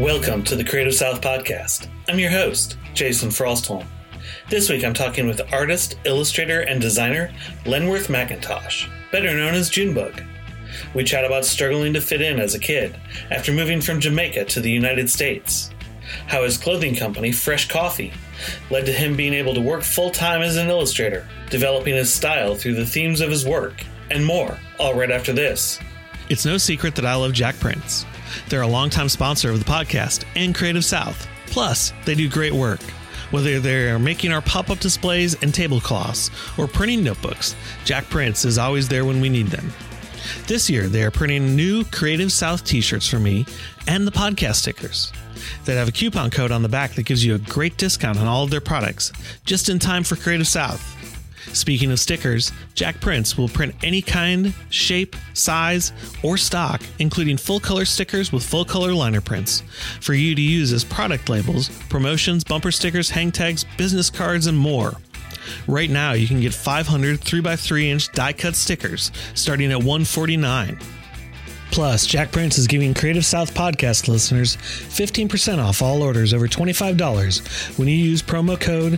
Welcome to the Creative South Podcast. I'm your host, Jason Frostholm. This week I'm talking with artist, illustrator, and designer Lenworth McIntosh, better known as Junebug. We chat about struggling to fit in as a kid after moving from Jamaica to the United States, how his clothing company, Fresh Coffee, led to him being able to work full-time as an illustrator, developing his style through the themes of his work, and more, all right after this. It's no secret that I love Jack Prince. They're a longtime sponsor of the podcast and Creative South. Plus, they do great work. Whether they're making our pop-up displays and tablecloths or printing notebooks, Jack Prince is always there when we need them. This year, they are printing new Creative South t-shirts for me and the podcast stickers. They have a coupon code on the back that gives you a great discount on all of their products, just in time for Creative South. Speaking of stickers, Jack Prince will print any kind, shape, size, or stock, including full-color stickers with full-color liner prints, for you to use as product labels, promotions, bumper stickers, hang tags, business cards, and more. Right now, you can get 500 3x3-inch die-cut stickers, starting at $149. Plus, Jack Prince is giving Creative South podcast listeners 15% off all orders over $25 when you use promo code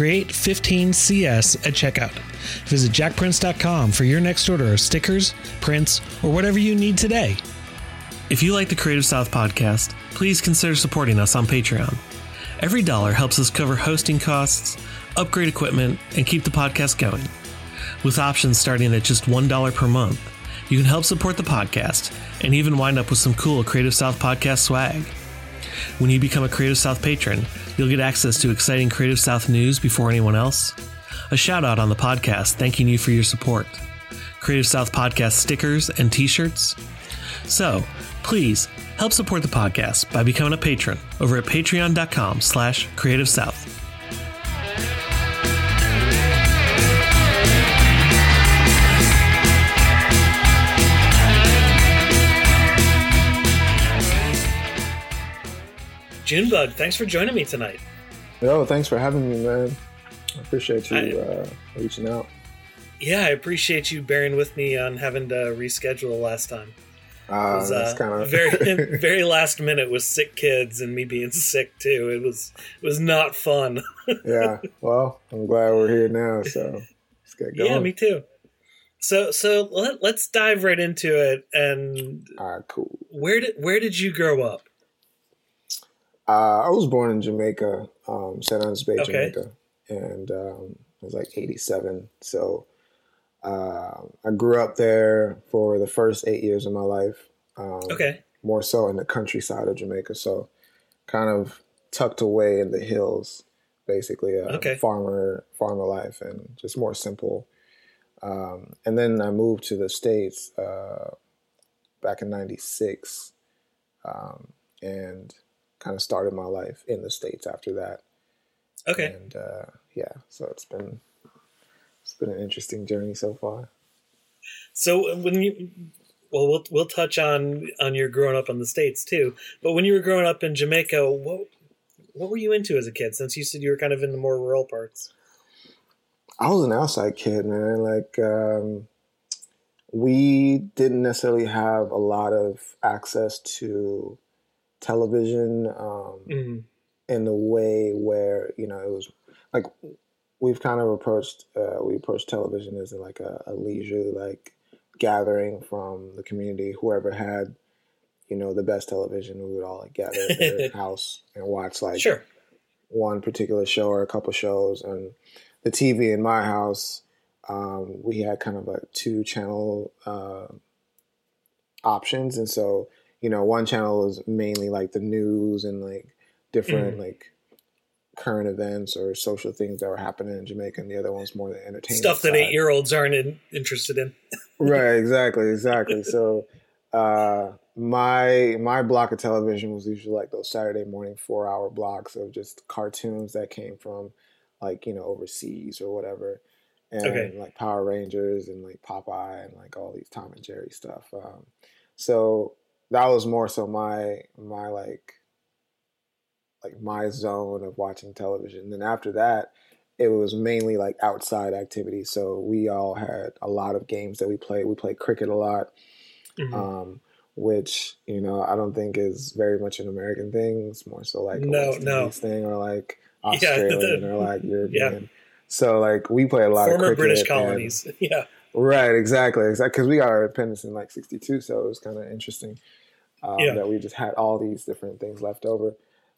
CREATE15CS at checkout. Visit jackprince.com for your next order of stickers, prints, or whatever you need today. If you like the Creative South podcast, please consider supporting us on Patreon. Every dollar helps us cover hosting costs, upgrade equipment, and keep the podcast going. With options starting at just $1 per month, you can help support the podcast and even wind up with some cool Creative South podcast swag. When you become a Creative South patron, you'll get access to exciting Creative South news before anyone else, a shout out on the podcast thanking you for your support, Creative South podcast stickers and t-shirts. So please help support the podcast by becoming a patron over at patreon.com/Creative South. Junebug, thanks for joining me tonight. Yo, thanks for having me, man. I appreciate you reaching out. Yeah, I appreciate you bearing with me on having to reschedule the last time. It was That's kind of very, very last minute with sick kids and me being sick too. It was not fun. Yeah, well, I'm glad we're here now, so let's get going. Yeah, me too. So let's dive right into it. And all right, cool. Where did you grow up? I was born in Jamaica, St. Andrews Bay, Okay. Jamaica, and it was like 87. So I grew up there for the first 8 years of my life. Okay. More so in the countryside of Jamaica, so kind of tucked away in the hills, basically. Okay. Farmer life, and just more simple. And then I moved to the States back in '96, and kind of started my life in the States after that. Okay. And so it's been an interesting journey so far. So we'll touch on your growing up in the States too. But when you were growing up in Jamaica, what were you into as a kid? Since you said you were kind of in the more rural parts. I was an outside kid, man. Like, we didn't necessarily have a lot of access to television in the way where, it was like we've kind of approached television as like a leisure like gathering from the community. Whoever had the best television, we would all like gather at their house and watch like one particular show or a couple shows. And the TV in my house, we had kind of like 2-channel options, and so one channel was mainly like the news and like different like current events or social things that were happening in Jamaica, and the other one's more the entertainment stuff that side. 8-year-olds aren't interested in. Right, exactly. So my block of television was usually like those Saturday morning 4-hour blocks of just cartoons that came from like overseas or whatever, and like Power Rangers and like Popeye and like all these Tom and Jerry stuff. So that was more so my my zone of watching television. Then after that, it was mainly like outside activities. So we all had a lot of games that we played. We played cricket a lot. which, you know, I don't think is very much an American thing. It's more so like a West Indies thing, or like Australian or like European. Yeah. So like we play a lot of cricket. British colonies. Yeah. Right, exactly. Because we got our independence in like 62, so it was kind of interesting that we just had all these different things left over.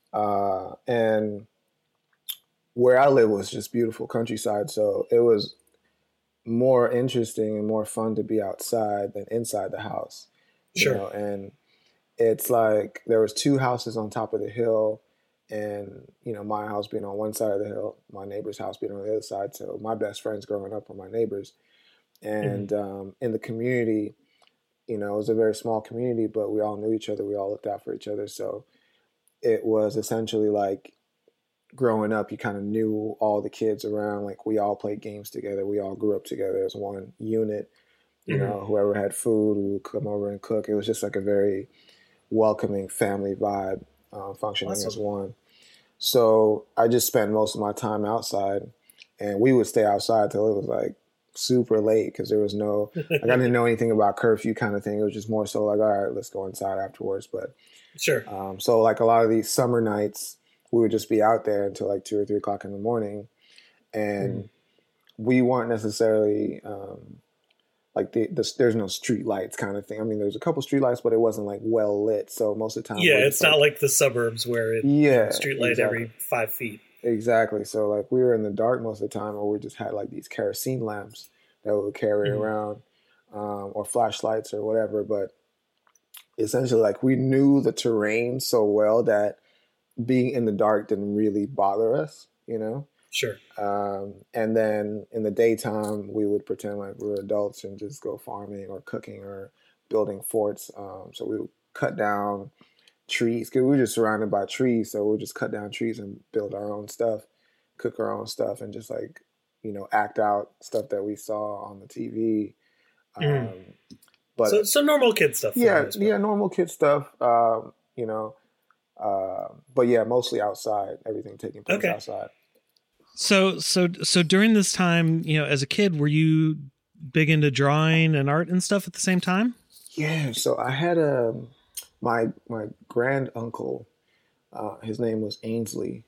And where I live was just beautiful countryside, so it was more interesting and more fun to be outside than inside the house. Sure. You know? And it's like there was 2 houses on top of the hill, and, you know, my house being on one side of the hill, my neighbor's house being on the other side. So my best friends growing up were my neighbors. And in the community, you know, it was a very small community, but we all knew each other. We all looked out for each other. So it was essentially like growing up, you kind of knew all the kids around. Like we all played games together. We all grew up together as one unit. You know, whoever had food, we would come over and cook. It was just like a very welcoming family vibe, functioning as one. So I just spent most of my time outside, and we would stay outside till it was like super late, because there was no, like, I didn't know anything about curfew kind of thing. It was just more so like, all right, let's go inside afterwards. But sure. So like a lot of these summer nights, we would just be out there until like 2 or 3 o'clock in the morning, and we weren't necessarily like there's no street lights kind of thing. I mean, there's a couple street lights, but it wasn't like well lit. So most of the time, it's not like the suburbs where it's street light every 5 feet. Exactly. So like we were in the dark most of the time, or we just had like these kerosene lamps that we would carry around, or flashlights or whatever. But essentially, like, we knew the terrain so well that being in the dark didn't really bother us, you know? Sure. And then in the daytime, we would pretend like we were adults and just go farming or cooking or building forts. So we would cut down trees, because we were just surrounded by trees. So we would just cut down trees and build our own stuff, cook our own stuff, and just, like, you know, act out stuff that we saw on the TV. But so normal kid stuff. Yeah, normal kid stuff. You know, but yeah, mostly outside. Everything taking place outside. So during this time, you know, as a kid, were you big into drawing and art and stuff at the same time? Yeah. So I had my grand uncle. His name was Ainsley.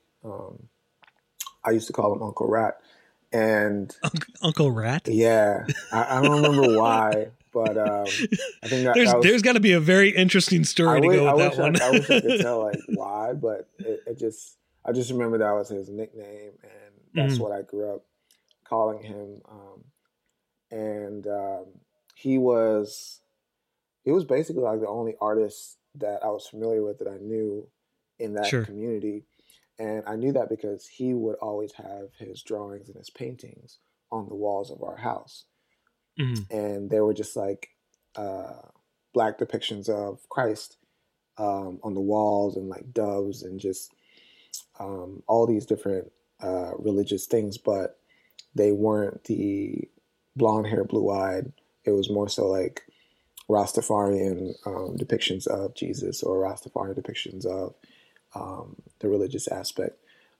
I used to call him Uncle Rat. And Uncle Rat? Yeah, I don't remember why, but I think there's got to be a very interesting story to go with that one. I wish I could tell like why, but I just remember that was his nickname, and that's what I grew up calling him. And he was basically like the only artist that I was familiar with that I knew in that community. And I knew that because he would always have his drawings and his paintings on the walls of our house. And they were just like black depictions of Christ on the walls, and like doves, and just all these different religious things. But they weren't the blonde hair, blue eyed. It was more so like Rastafarian depictions of Jesus, or Rastafarian depictions of the religious aspect.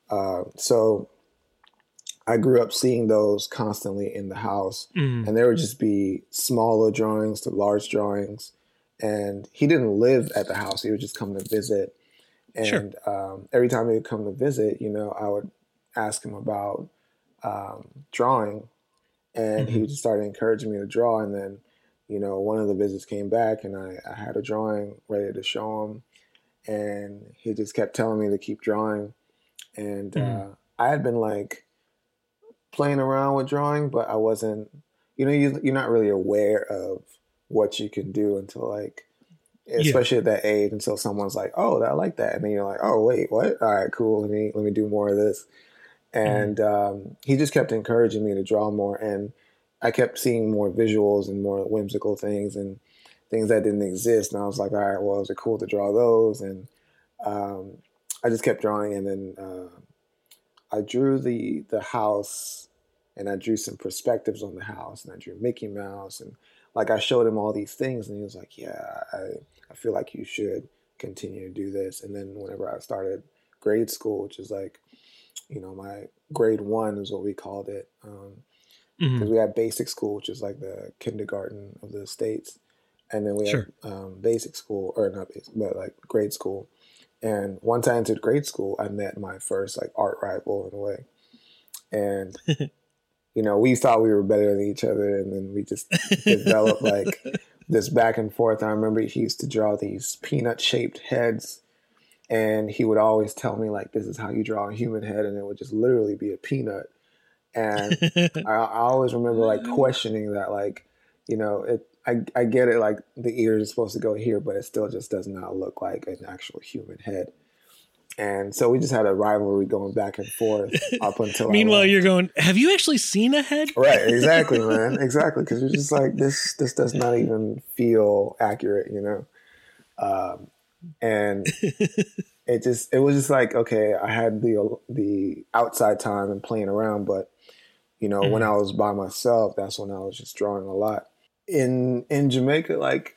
So I grew up seeing those constantly in the house, and there would just be smaller drawings to large drawings. And he didn't live at the house. He would just come to visit. And every time he would come to visit, you know, I would ask him about drawing, and he would just start encouraging me to draw. And then, you know, one of the visits came back, and I had a drawing ready to show him. And he just kept telling me to keep drawing. And I had been like playing around with drawing, but I wasn't, you know, you're not really aware of what you can do until like, especially at that age, until someone's like, oh, I like that. And then you're like, oh, wait, what? All right, cool. Let me do more of this. And he just kept encouraging me to draw more. And I kept seeing more visuals and more whimsical things and things that didn't exist. And I was like, all right, well, is it cool to draw those? And I just kept drawing. And then I drew the house, and I drew some perspectives on the house, and I drew Mickey Mouse. And like, I showed him all these things, and he was like, yeah, I feel like you should continue to do this. And then whenever I started grade school, which is like, you know, my grade 1 is what we called it. Because we had basic school, which is like the kindergarten of the States. and then we Sure. had basic school, or not basic, but like grade school. And once I entered grade school, I met my first like art rival in a way. And, you know, we thought we were better than each other. And then we just developed like this back and forth. I remember he used to draw these peanut shaped heads. And he would always tell me like, this is how you draw a human head. And it would just literally be a peanut. And I always remember like questioning that, like, you know, I get it, like the ear is supposed to go here, but it still just does not look like an actual human head. And so we just had a rivalry going back and forth up until. Meanwhile, you're going, have you actually seen a head? Right, exactly, man, exactly, because you're just like, this does not even feel accurate, you know. And it was just like, okay, I had the outside time and playing around, but you know, when I was by myself, that's when I was just drawing a lot. In Jamaica, like,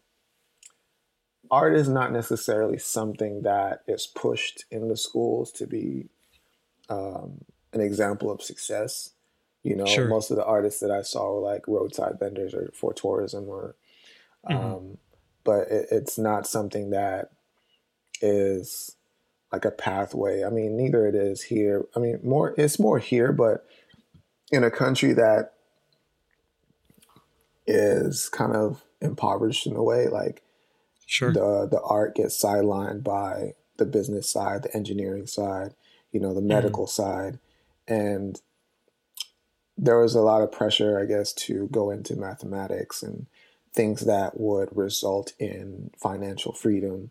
art is not necessarily something that is pushed in the schools to be an example of success. You know, Sure. Most of the artists that I saw were like roadside vendors or for tourism, or, but it's not something that is like a pathway. I mean, neither it is here. I mean, it's more here, but in a country that is kind of impoverished in a way, like, Sure. the art gets sidelined by the business side, the engineering side, you know, the medical side. And there was a lot of pressure, I guess, to go into mathematics and things that would result in financial freedom.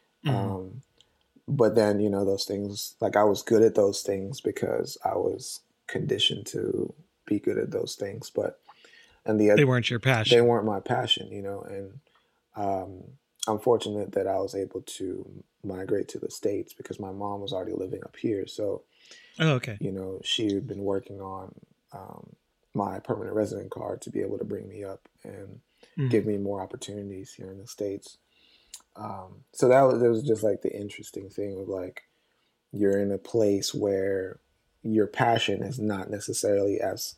But then, you know, those things, like, I was good at those things because I was conditioned to be good at those things. But they weren't your passion. They weren't my passion, you know. And I'm fortunate that I was able to migrate to the States because my mom was already living up here. So, okay, you know, she had been working on my permanent resident card to be able to bring me up and give me more opportunities here in the States. So it was just like the interesting thing of like, you're in a place where your passion is not necessarily as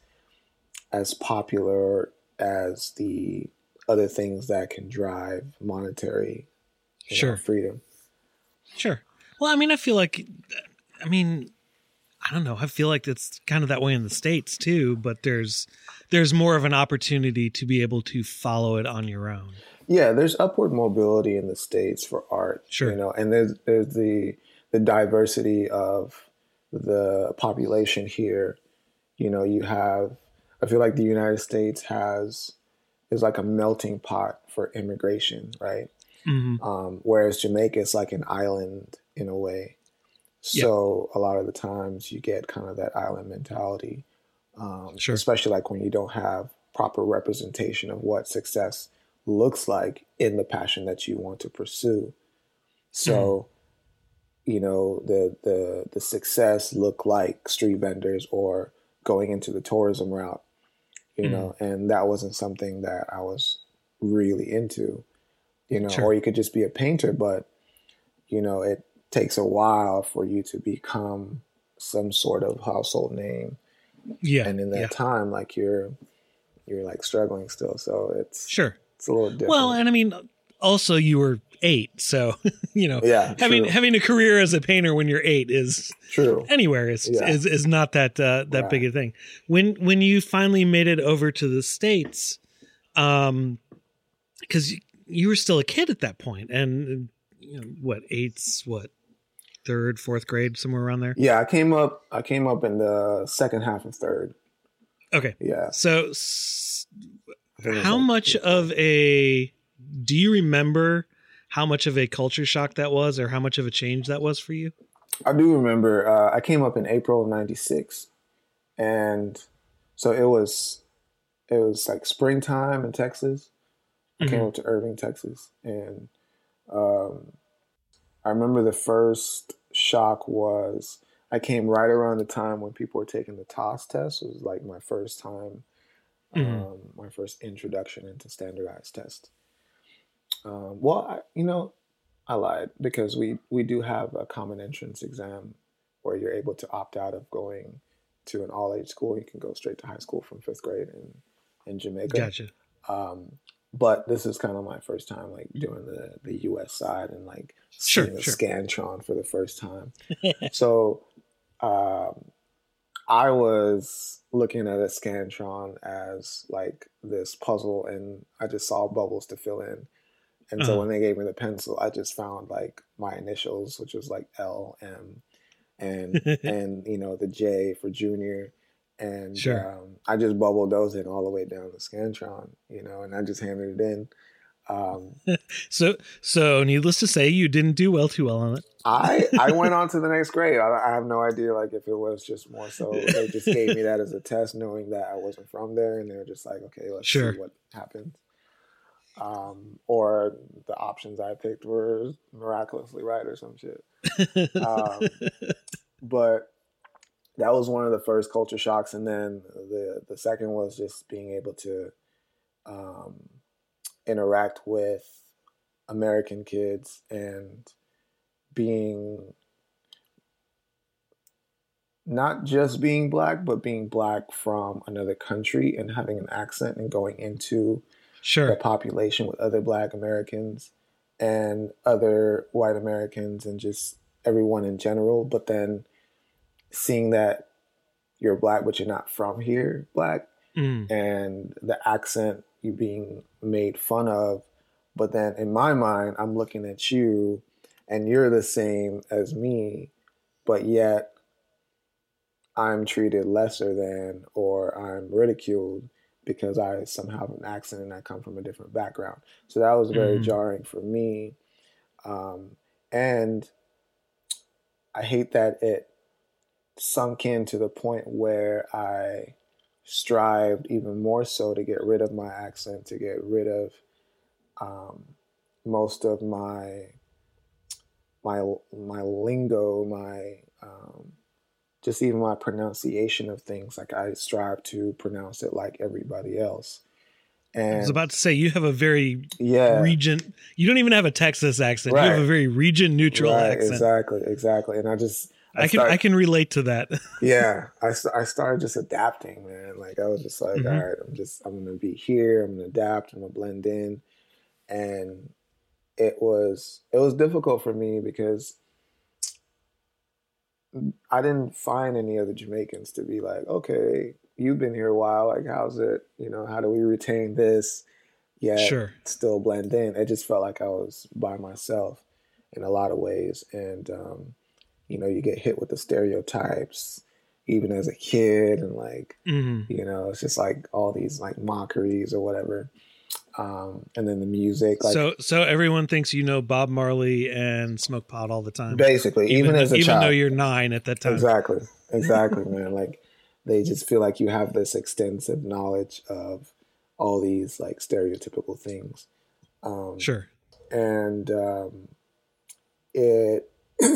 popular as the other things that can drive monetary freedom. Sure. Well, I mean, I feel like, I don't know. I feel like it's kind of that way in the States too, but there's more of an opportunity to be able to follow it on your own. Yeah, there's upward mobility in the States for art. Sure. You know, and there's the diversity of the population here. You know, I feel like the United States is like a melting pot for immigration, right? Whereas Jamaica is like an island in a way. So a lot of the times you get kind of that island mentality, Sure. Especially like when you don't have proper representation of what success looks like in the passion that you want to pursue. So, you know, the success look like street vendors or going into the tourism route, you know, and that wasn't something that I was really into, you know. Sure. Or you could just be a painter, but, you know, it takes a while for you to become some sort of household name. Yeah. And in that time, like you're like struggling still. So it's a little different. Well, and I mean, also you were 8, so you know, having a career as a painter when you're 8 is true. Anywhere is not that that big a thing. When you finally made it over to the States, because you were still a kid at that point, and you know, what 3rd, 4th grade, somewhere around there. Yeah, I came up in the second half of 3rd. Okay. Yeah. So how much of a, do you remember how much of a culture shock that was, or how much of a change that was for you? I do remember. I came up in April of '96, and so it was like springtime in Texas. I came up to Irving, Texas, and I remember the first shock was I came right around the time when people were taking the TOS test. It was like my first time, my first introduction into standardized tests. I lied, because we do have a common entrance exam where you're able to opt out of going to an all-age school. You can go straight to high school from 5th grade in Jamaica. Gotcha. but this is kind of my first time like doing the US side and like seeing the Scantron for the first time. So I was looking at a Scantron as like this puzzle, and I just saw bubbles to fill in. And so when they gave me the pencil, I just found like my initials, which was like L, M, and you know, the J for junior. And I just bubbled those in all the way down the Scantron, you know, and I just handed it in. So needless to say, you didn't do too well on it. I went on to the next grade. I have no idea, like, if it was just more so they just gave me that as a test, knowing that I wasn't from there, and they were just like, okay, let's see what happens. Or the options I picked were miraculously right or some shit. But that was one of the first culture shocks, and then the second was just being able to interact with American kids and being not just being black, but being black from another country and having an accent and going into the population with other Black Americans and other white Americans and just everyone in general. But then seeing that you're Black, but you're not from here, Black, and the accent, you being made fun of. But then in my mind, I'm looking at you and you're the same as me, but yet I'm treated lesser than, or I'm ridiculed because I somehow have an accent and I come from a different background. So that was very jarring for me. And I hate that it sunk in to the point where I strived even more so to get rid of my accent, to get rid of most of my lingo, my just even my pronunciation of things. Like, I strive to pronounce it like everybody else. And I was about to say, you have a very region. You don't even have a Texas accent. You have a very region neutral accent. Exactly. And I can relate to that. I started just adapting, man. Like, I was just like, all right, I'm going to be here. I'm going to adapt. I'm going to blend in. And it was difficult for me because I didn't find any other Jamaicans to be like, okay, you've been here a while. Like, how's it? You know, how do we retain this yet still blend in? It just felt like I was by myself in a lot of ways. And, you know, you get hit with the stereotypes even as a kid. And like, you know, it's just like all these like mockeries or whatever. And then the music, like, so everyone thinks you know Bob Marley and Smoke Pot all the time. Basically, even as a child, even though you're 9 at that time. Exactly, man. Like, they just feel like you have this extensive knowledge of all these like stereotypical things. And it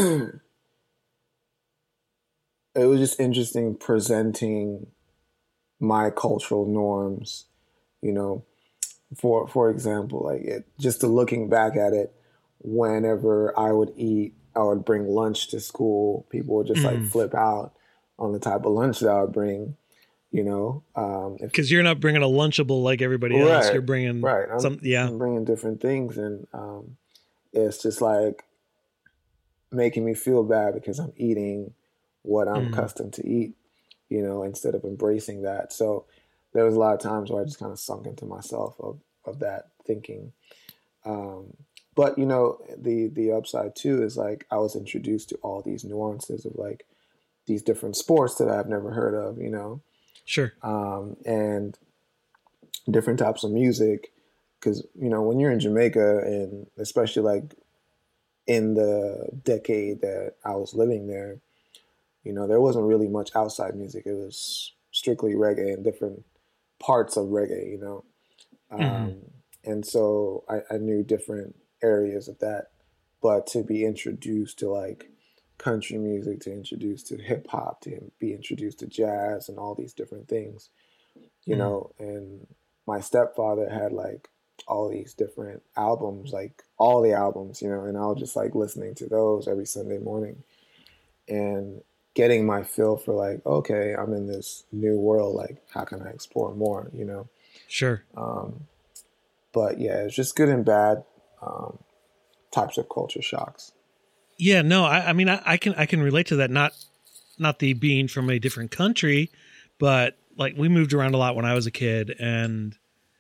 it was just interesting presenting my cultural norms, you know. For example, like, just looking back at it, whenever I would eat, I would bring lunch to school. People would just like flip out on the type of lunch that I would bring, you know. Because you're not bringing a Lunchable like everybody else. You're bringing I'm bringing different things, and it's just like making me feel bad because I'm eating what I'm accustomed to eat, you know, instead of embracing that. So there was a lot of times where I just kind of sunk into myself of that thinking. But, you know, the upside too is like I was introduced to all these nuances of like these different sports that I've never heard of, you know. And different types of music. Because, you know, when you're in Jamaica, and especially like in the decade that I was living there, you know, there wasn't really much outside music. It was strictly reggae and different parts of reggae, you know. And so I knew different areas of that. But to be introduced to like country music, to introduce to hip hop, to be introduced to jazz and all these different things, you know, and my stepfather had like all these different albums, like all the albums, you know, and I was just like listening to those every Sunday morning and getting my feel for like, okay, I'm in this new world. Like, how can I explore more, you know? But yeah, it's just good and bad types of culture shocks. Yeah, no, I mean, I can relate to that. Not the being from a different country, but like we moved around a lot when I was a kid, and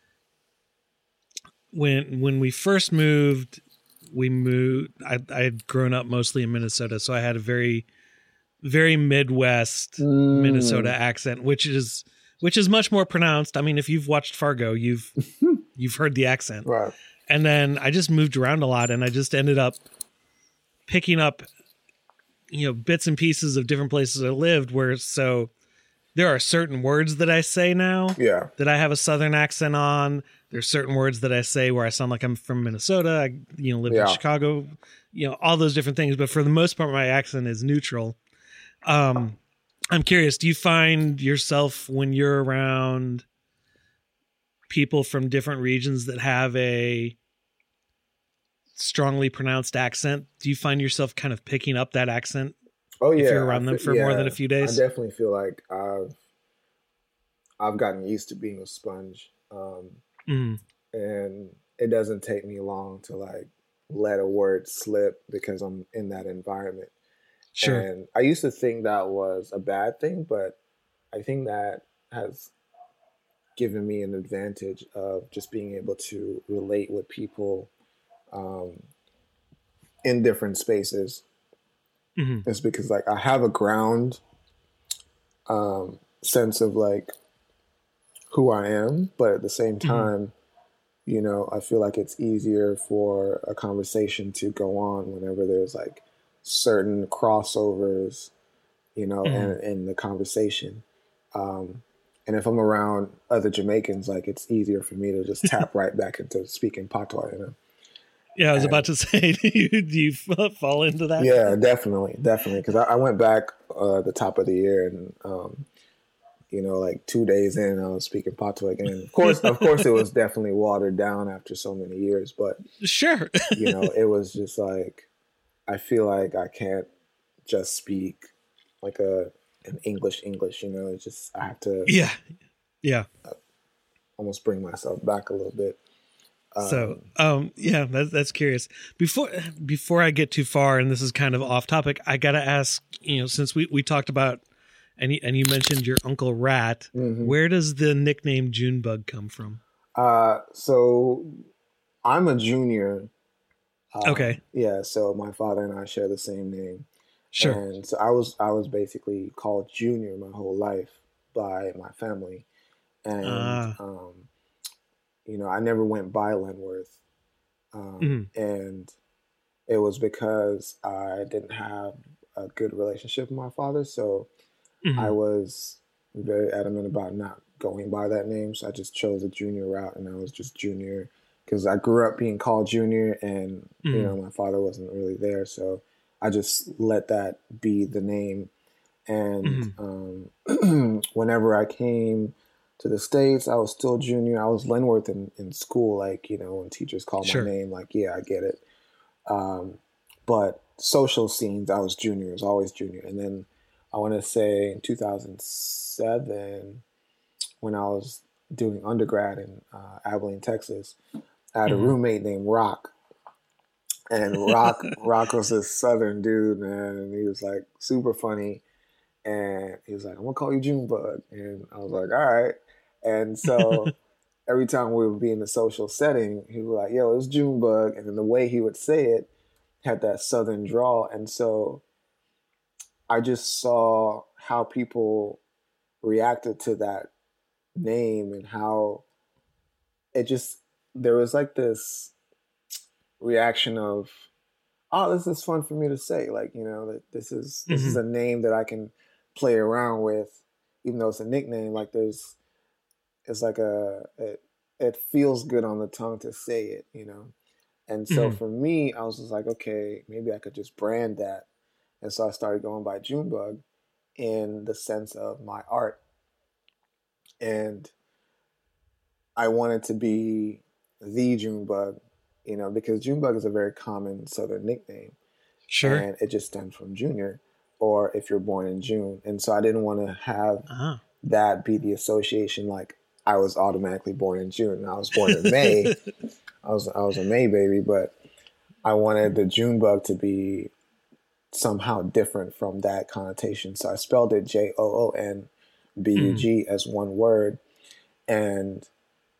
when we first moved, I had grown up mostly in Minnesota, so I had a very, very Midwest Minnesota accent, which is much more pronounced. I mean, if you've watched Fargo, you've heard the accent. Right. And then I just moved around a lot, and I just ended up picking up, bits and pieces of different places I lived, so there are certain words that I say now that I have a Southern accent on. There's certain words that I say where I sound like I'm from Minnesota. I lived in Chicago, all those different things. But for the most part, my accent is neutral. I'm curious, do you find yourself when you're around people from different regions that have a strongly pronounced accent, do you find yourself kind of picking up that accent? Oh yeah, if you're around them for more than a few days. I definitely feel like I've gotten used to being a sponge, and it doesn't take me long to like let a word slip because I'm in that environment. Sure. And I used to think that was a bad thing, but I think that has given me an advantage of just being able to relate with people in different spaces. It's because like I have a ground sense of like who I am, but at the same time, I feel like it's easier for a conversation to go on whenever there's like certain crossovers, in the conversation. And if I'm around other Jamaicans, like it's easier for me to just tap right back into speaking patois, Yeah, I was about to say, do you fall into that? Yeah, definitely. Because I went back the top of the year, and like 2 days in, I was speaking patois again. Of course, it was definitely watered down after so many years, but sure, it was just like I feel like I can't just speak like an English. It's just I have to almost bring myself back a little bit. That's curious. Before I get too far, and this is kind of off topic, I gotta ask, since we talked about, and you mentioned your Uncle Rat, where does the nickname Junebug come from? So I'm a junior. Okay. Yeah. So my father and I share the same name. Sure. And so I was basically called Junior my whole life by my family, and I never went by Lenworth, and it was because I didn't have a good relationship with my father, so I was very adamant about not going by that name. So I just chose a junior route, and I was just Junior because I grew up being called Junior, and my father wasn't really there, so I just let that be the name. And whenever I came to the States, I was still Junior. I was Lenworth in school, like, when teachers called my name, like, yeah, I get it. But social scenes, I was Junior. It was always Junior. And then I want to say in 2007, when I was doing undergrad in Abilene, Texas, I had a roommate named Rock. And Rock was this Southern dude, man, and he was like super funny. And he was like, I'm gonna call you Junebug. And I was like, all right. And so every time we would be in a social setting, he was like, yo, it's Junebug. And then the way he would say it had that Southern drawl. And so I just saw how people reacted to that name and how there was like this reaction of, oh, this is fun for me to say. Like, that this is a name that I can play around with, even though it's a nickname. Like it's like it feels good on the tongue to say it, And so for me, I was just like, okay, maybe I could just brand that. And so I started going by Junebug in the sense of my art. And I wanted to be the Junebug, because Junebug is a very common Southern nickname. Sure. And it just stems from Junior, or if you're born in June. And so I didn't want to have that be the association. Like, I was automatically born in June. I was born in May. I was a May baby, but I wanted the Junebug to be somehow different from that connotation. So I spelled it JOONBUG as one word. And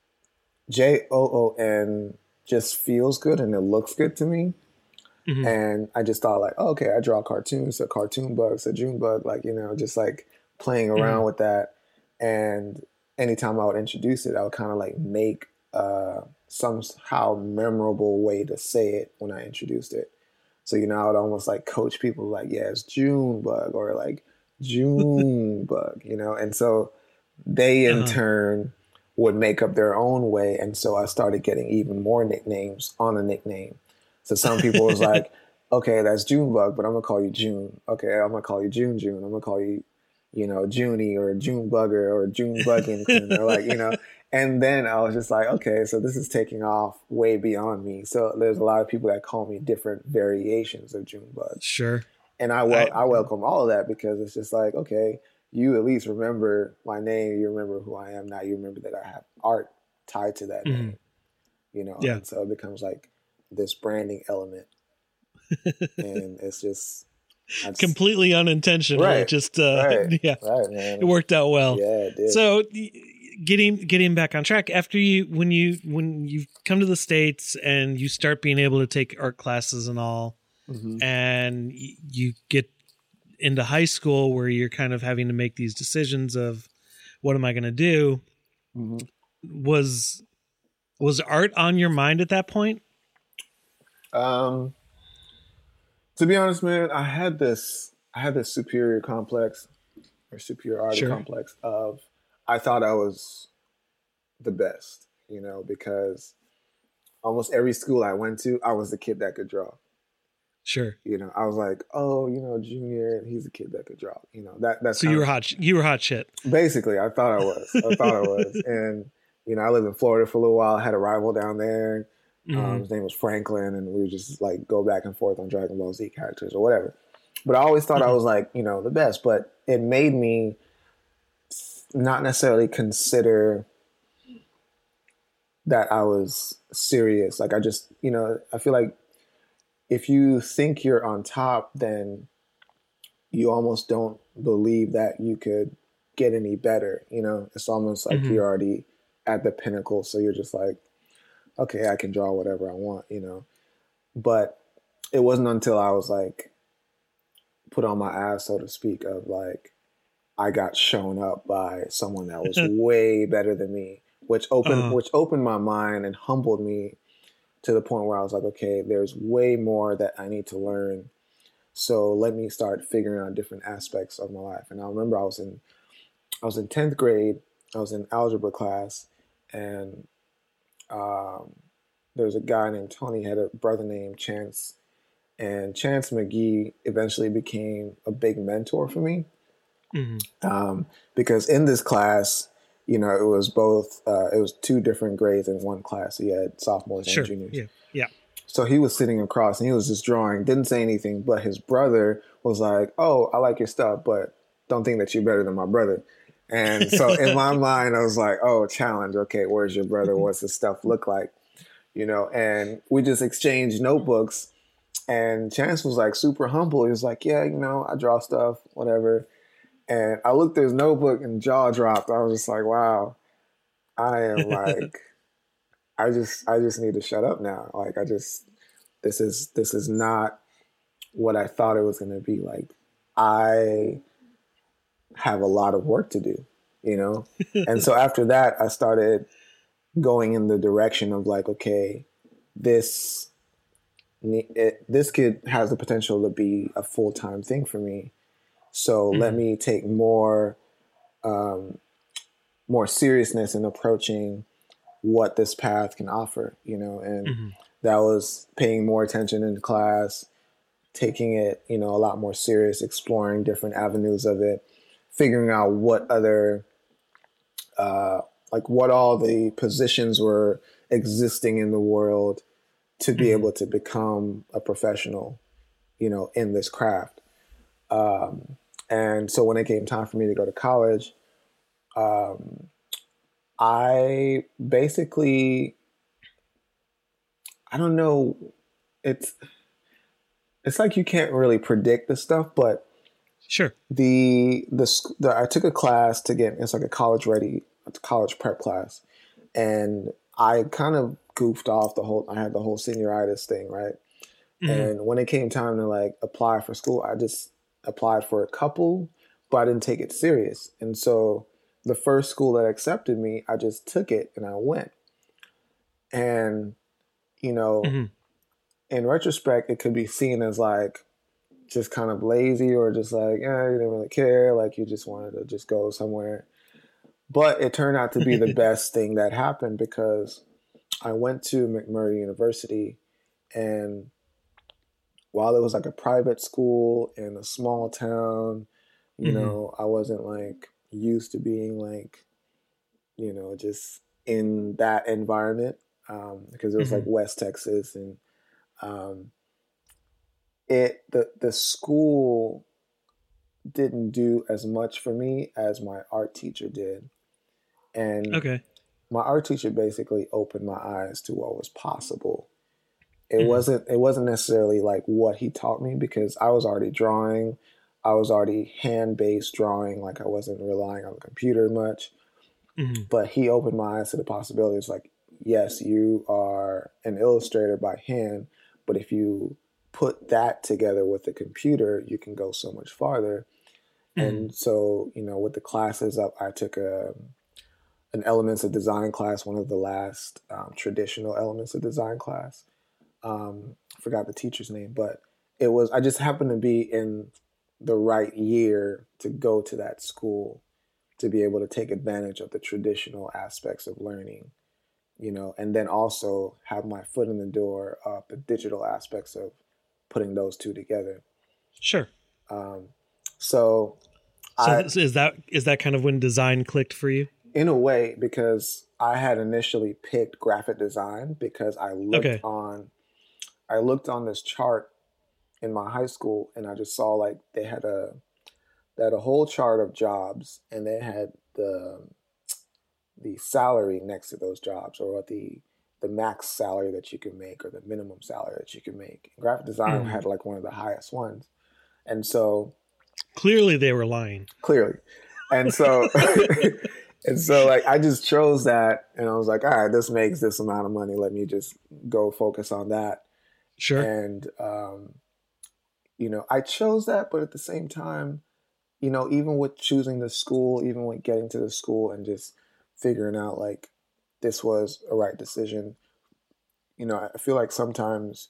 JOON just feels good and it looks good to me. Mm-hmm. And I just thought like, oh, okay, I draw cartoons, so cartoon bug, so Junebug, like, you know, just like playing around with that. And anytime I would introduce it, I would kind of like make somehow memorable way to say it when I introduced it. So, you know, I would almost like coach people like, yeah, it's Junebug or like Junebug, you know? And so they in turn would make up their own way. And so I started getting even more nicknames on a nickname. So some people was like, okay, that's Junebug, but I'm going to call you June. Okay, I'm going to call you June. I'm going to call you, you know, Junie or Junebugger or Junebuggington or like, you know. And then I was just like, okay, so this is taking off way beyond me. So there's a lot of people that call me different variations of Junebug. Sure. And I welcome all of that because it's just like, okay, you at least remember my name. You remember who I am now. You remember that I have art tied to that name, you know. Yeah. And so it becomes like this branding element. And it's just completely unintentional. Right. It just right, it worked out well. Yeah, it did. So getting back on track after when you come to the States and you start being able to take art classes and all, and you get into high school where you're kind of having to make these decisions of what am I going to do? Was art on your mind at that point? To be honest, man, I had this superiority complex of I thought I was the best, you know, because almost every school I went to, I was the kid that could draw. Sure. You know, I was like, oh, you know, Junior, he's a kid that could draw. You know, that's so you were hot. You were hot shit. Basically, I thought I was. And you know, I lived in Florida for a little while. I had a rival down there. His name was Franklin, and we would just like go back and forth on Dragon Ball Z characters or whatever. But I always thought I was like, you know, the best. But it made me not necessarily consider that I was serious. Like I just, you know, I feel like if you think you're on top, then you almost don't believe that you could get any better. You know, it's almost like you're already at the pinnacle. So you're just like, okay, I can draw whatever I want, you know. But it wasn't until I was like put on my ass, so to speak, of like I got shown up by someone that was way better than me, which opened my mind and humbled me to the point where I was like, okay, there's way more that I need to learn. So let me start figuring out different aspects of my life. And I remember I was in 10th grade. I was in algebra class, and there was a guy named Tony, had a brother named Chance, and Chance McGee eventually became a big mentor for me. Because in this class, you know, it was both, it was two different grades in one class. So you had sophomores and juniors. Yeah. So he was sitting across and he was just drawing, didn't say anything, but his brother was like, oh, I like your stuff, but don't think that you're better than my brother. And so in my mind, I was like, oh, challenge. Okay, where's your brother? What's his stuff look like? You know, and we just exchanged notebooks, and Chance was like super humble. He was like, yeah, you know, I draw stuff, whatever. And I looked at his notebook and jaw dropped. I was just like, wow, I am like, I just need to shut up now. Like, this is not what I thought it was going to be. Like, I have a lot of work to do, you know? And so after that, I started going in the direction of like, okay, this kid has the potential to be a full-time thing for me. So let me take more seriousness in approaching what this path can offer, you know? And that was paying more attention in class, taking it, you know, a lot more serious, exploring different avenues of it, figuring out what other, like what all the positions were existing in the world to be able to become a professional, you know, in this craft. And so when it came time for me to go to college, I basically, I don't know. It's like you can't really predict the stuff, but Sure. I took a class to get, it's like a college prep class, and I kind of goofed off I had the whole senioritis thing, right? Mm-hmm. And when it came time to like apply for school, I just applied for a couple, but I didn't take it serious. And so the first school that accepted me, I just took it and I went. And, you know, in retrospect, it could be seen as like just kind of lazy or just like, you didn't really care. Like you just wanted to just go somewhere. But it turned out to be the best thing that happened, because I went to McMurray University, and while it was like a private school in a small town, you know, I wasn't like used to being like, you know, just in that environment, because it was like West Texas, and the school didn't do as much for me as my art teacher did. And my art teacher basically opened my eyes to what was possible. It wasn't necessarily like what he taught me, because I was already drawing. I was already hand-based drawing. Like I wasn't relying on the computer much. But he opened my eyes to the possibilities. Like, yes, you are an illustrator by hand, but if you put that together with the computer, you can go so much farther. And so, you know, with the classes up, I took an Elements of Design class, one of the last traditional Elements of Design class. Forgot the teacher's name, but I just happened to be in the right year to go to that school to be able to take advantage of the traditional aspects of learning, you know, and then also have my foot in the door of the digital aspects of putting those two together. Sure. So is that kind of when design clicked for you? In a way, because I had initially picked graphic design because I looked on this chart in my high school, and I just saw like they had a whole chart of jobs, and they had the salary next to those jobs, or what the max salary that you can make, or the minimum salary that you can make. Graphic design had like one of the highest ones. And so clearly they were lying. Clearly. And so and so like I just chose that, and I was like, all right, this makes this amount of money. Let me just go focus on that. Sure. And you know, I chose that, but at the same time, you know, even with choosing the school, even with getting to the school and just figuring out like this was a right decision, you know, I feel like sometimes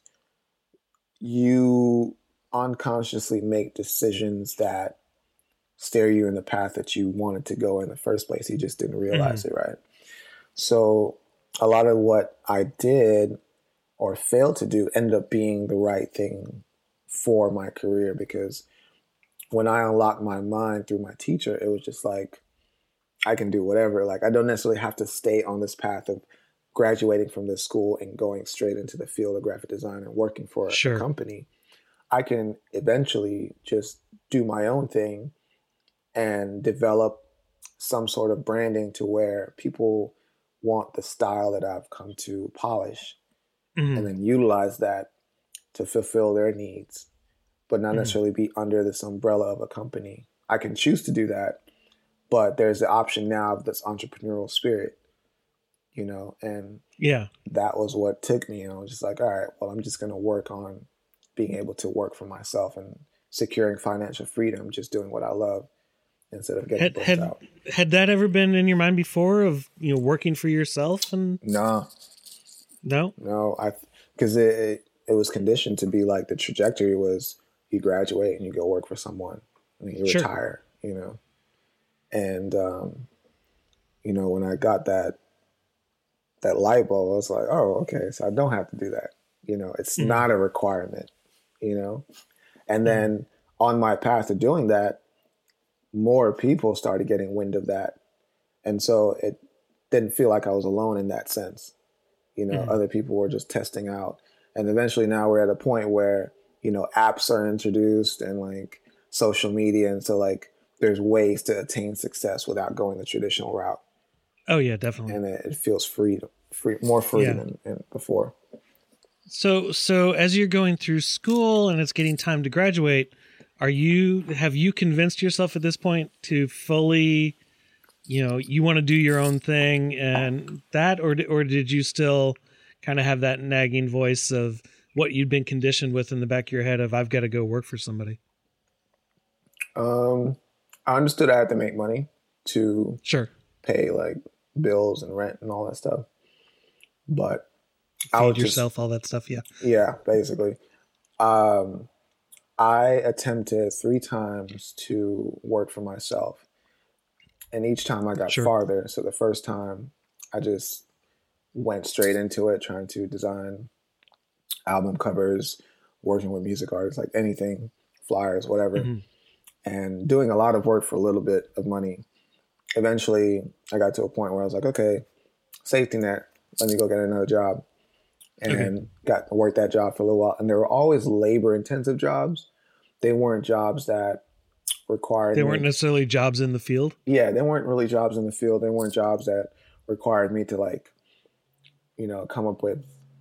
you unconsciously make decisions that steer you in the path that you wanted to go in the first place. You just didn't realize it, right? So a lot of what I did or failed to do ended up being the right thing for my career, because when I unlocked my mind through my teacher, it was just like, I can do whatever. Like, I don't necessarily have to stay on this path of graduating from this school and going straight into the field of graphic design and working for a company. I can eventually just do my own thing and develop some sort of branding to where people want the style that I've come to polish, and then utilize that to fulfill their needs, but not necessarily be under this umbrella of a company. I can choose to do that, but there's the option now of this entrepreneurial spirit, you know, and that was what took me. And I was just like, all right, well, I'm just going to work on being able to work for myself and securing financial freedom, just doing what I love instead of getting booked out. Had that ever been in your mind before, of, you know, working for yourself? And No, because it was conditioned to be like, the trajectory was you graduate and you go work for someone and you retire, you know? And, you know, when I got that light bulb, I was like, oh, okay, so I don't have to do that. You know, it's not a requirement, you know? And then on my path to doing that, more people started getting wind of that. And so it didn't feel like I was alone in that sense. You know, other people were just testing out. And eventually now we're at a point where, you know, apps are introduced and like social media. And so like there's ways to attain success without going the traditional route. Oh yeah, definitely. And it feels more free than before. So as you're going through school and it's getting time to graduate, have you convinced yourself at this point to fully, you want to do your own thing and that, or did you still kind of have that nagging voice of what you'd been conditioned with in the back of your head of, I've got to go work for somebody? I understood I had to make money to pay like bills and rent and all that stuff, but feed yourself, all that stuff. Yeah, basically. I attempted 3 times to work for myself, and each time I got farther. So the first time I just went straight into it, trying to design album covers, working with music artists, like anything, flyers, whatever, and doing a lot of work for a little bit of money. Eventually, I got to a point where I was like, okay, safety net, let me go get another job. And got to work that job for a little while. And they were always labor-intensive jobs. They weren't jobs that required They weren't necessarily jobs in the field? Yeah, they weren't really jobs in the field. They weren't jobs that required me to, like, come up with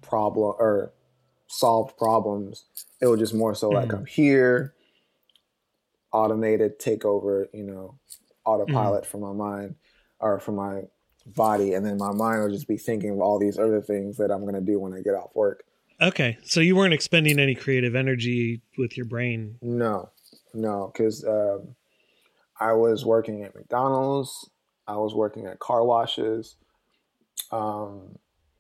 solved problems. It was just more so like, I'm here, automated, take over, autopilot for my mind or for my body, and then my mind will just be thinking of all these other things that I'm going to do when I get off work. Okay, so you weren't expending any creative energy with your brain? No, because I was working at McDonald's, I was working at car washes, and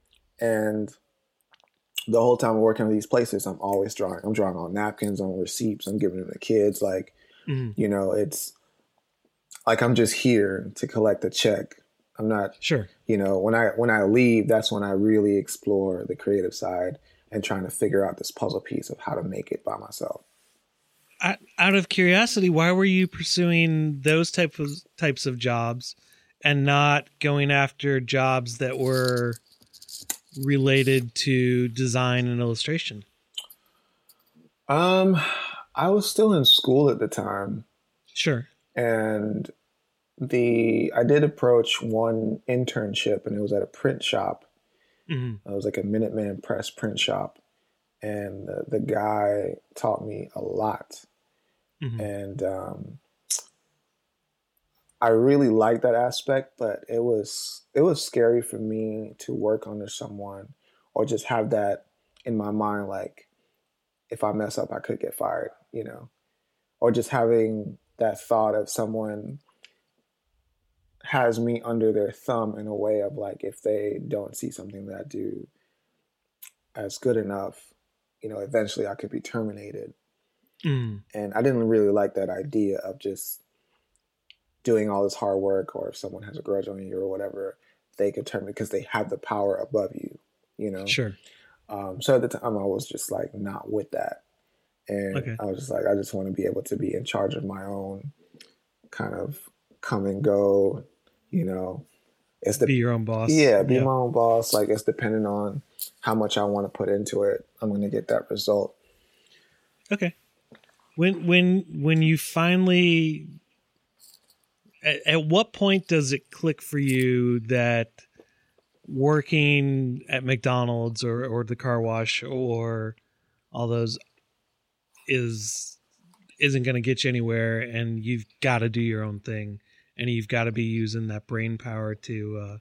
the whole time I'm working at these places, I'm always drawing. I'm drawing on napkins, on receipts, I'm giving them to kids. Like, it's like I'm just here to collect a check. I'm not when I leave, that's when I really explore the creative side and trying to figure out this puzzle piece of how to make it by myself. Out of curiosity, why were you pursuing those types of jobs and not going after jobs that were related to design and illustration? I was still in school at the time. Sure. And I did approach one internship, and it was at a print shop. It was like a Minuteman Press print shop. And the guy taught me a lot. And I really liked that aspect, but it was scary for me to work under someone or just have that in my mind, like, if I mess up, I could get fired, or just having that thought of someone has me under their thumb in a way of, like, if they don't see something that I do as good enough, eventually I could be terminated. And I didn't really like that idea of just doing all this hard work, or if someone has a grudge on you or whatever, they could terminate because they have the power above you, Sure. So at the time I was just like not with that. And I was just like, I just want to be able to be in charge of my own kind of come and go, be your own boss. Yeah, be my own boss. Like, it's dependent on how much I want to put into it. I'm going to get that result. Okay. When you finally, at what point does it click for you that working at McDonald's or the car wash or all those isn't going to get you anywhere, and you've got to do your own thing, and you've got to be using that brain power to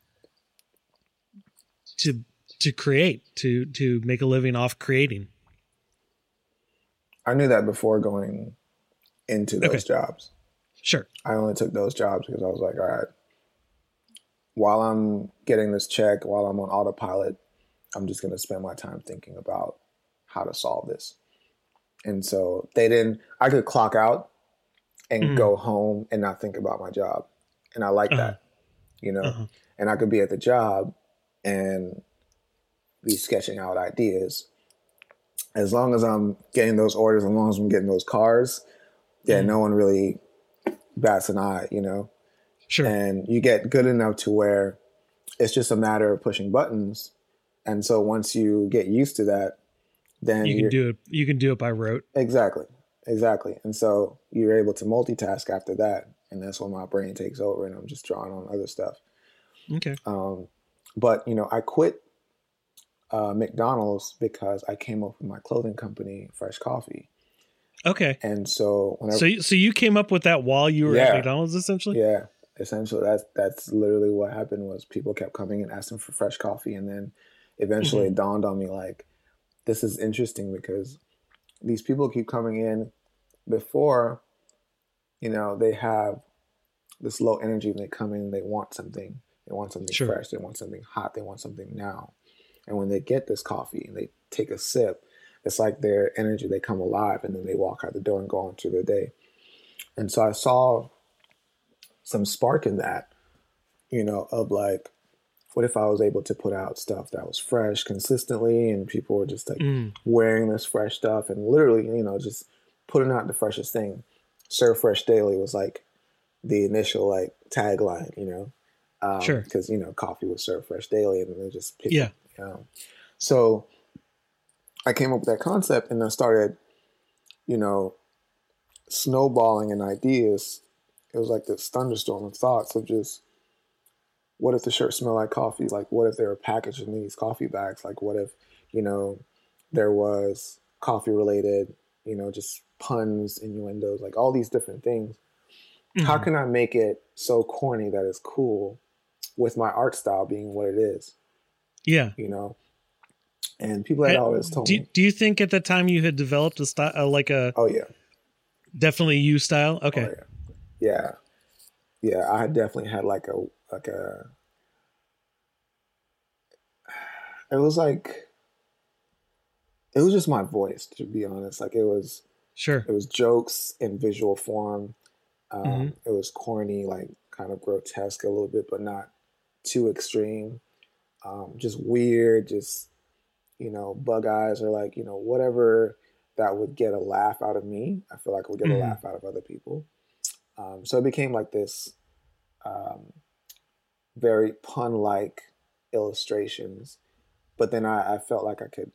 create, to make a living off creating? I knew that before going into those jobs. Sure. I only took those jobs because I was like, all right, while I'm getting this check, while I'm on autopilot, I'm just going to spend my time thinking about how to solve this. And so I could clock out and go home and not think about my job. And I like that, and I could be at the job and be sketching out ideas. As long as I'm getting those orders, as long as I'm getting those cars, no one really bats an eye, Sure. And you get good enough to where it's just a matter of pushing buttons. And so once you get used to that, then you can do it by rote. Exactly. And so you're able to multitask after that. And that's when my brain takes over and I'm just drawing on other stuff. Okay. But I quit McDonald's because I came up with my clothing company, Fresh Coffee. Okay. And so so you came up with that while you were at McDonald's, essentially? Yeah, essentially that's literally what happened. Was people kept coming and asking for fresh coffee, and then eventually it dawned on me, like, this is interesting because these people keep coming in before, they have this low energy, and they come in, they want something Sure. fresh, they want something hot, they want something now. And when they get this coffee and they take a sip, it's like their energy, they come alive, and then they walk out the door and go on through their day. And so I saw some spark in that, of like, what if I was able to put out stuff that was fresh consistently, and people were just like wearing this fresh stuff and literally, just putting out the freshest thing. Serve Fresh Daily was like the initial like tagline, Sure. Because, coffee was served fresh daily, and then they just picked Yeah. it. So I came up with that concept, and I started, snowballing in ideas. It was like this thunderstorm of thoughts of just, what if the shirt smelled like coffee? Like, what if they were packaged in these coffee bags? Like, what if, there was coffee related, just puns, innuendos, like all these different things. Mm-hmm. How can I make it so corny that it's cool with my art style being what it is? Yeah. And people had always told me. Do you think at the time you had developed a style, Oh, yeah. Definitely you style? Okay. Oh, yeah. Yeah, I definitely had it was just my voice, to be honest. Like, it was jokes in visual form. It was corny, like kind of grotesque a little bit, but not too extreme. Just weird, just, bug eyes, or like, whatever that would get a laugh out of me. I feel like it would get a laugh out of other people. So it became like this very pun-like illustrations. But then I felt like I could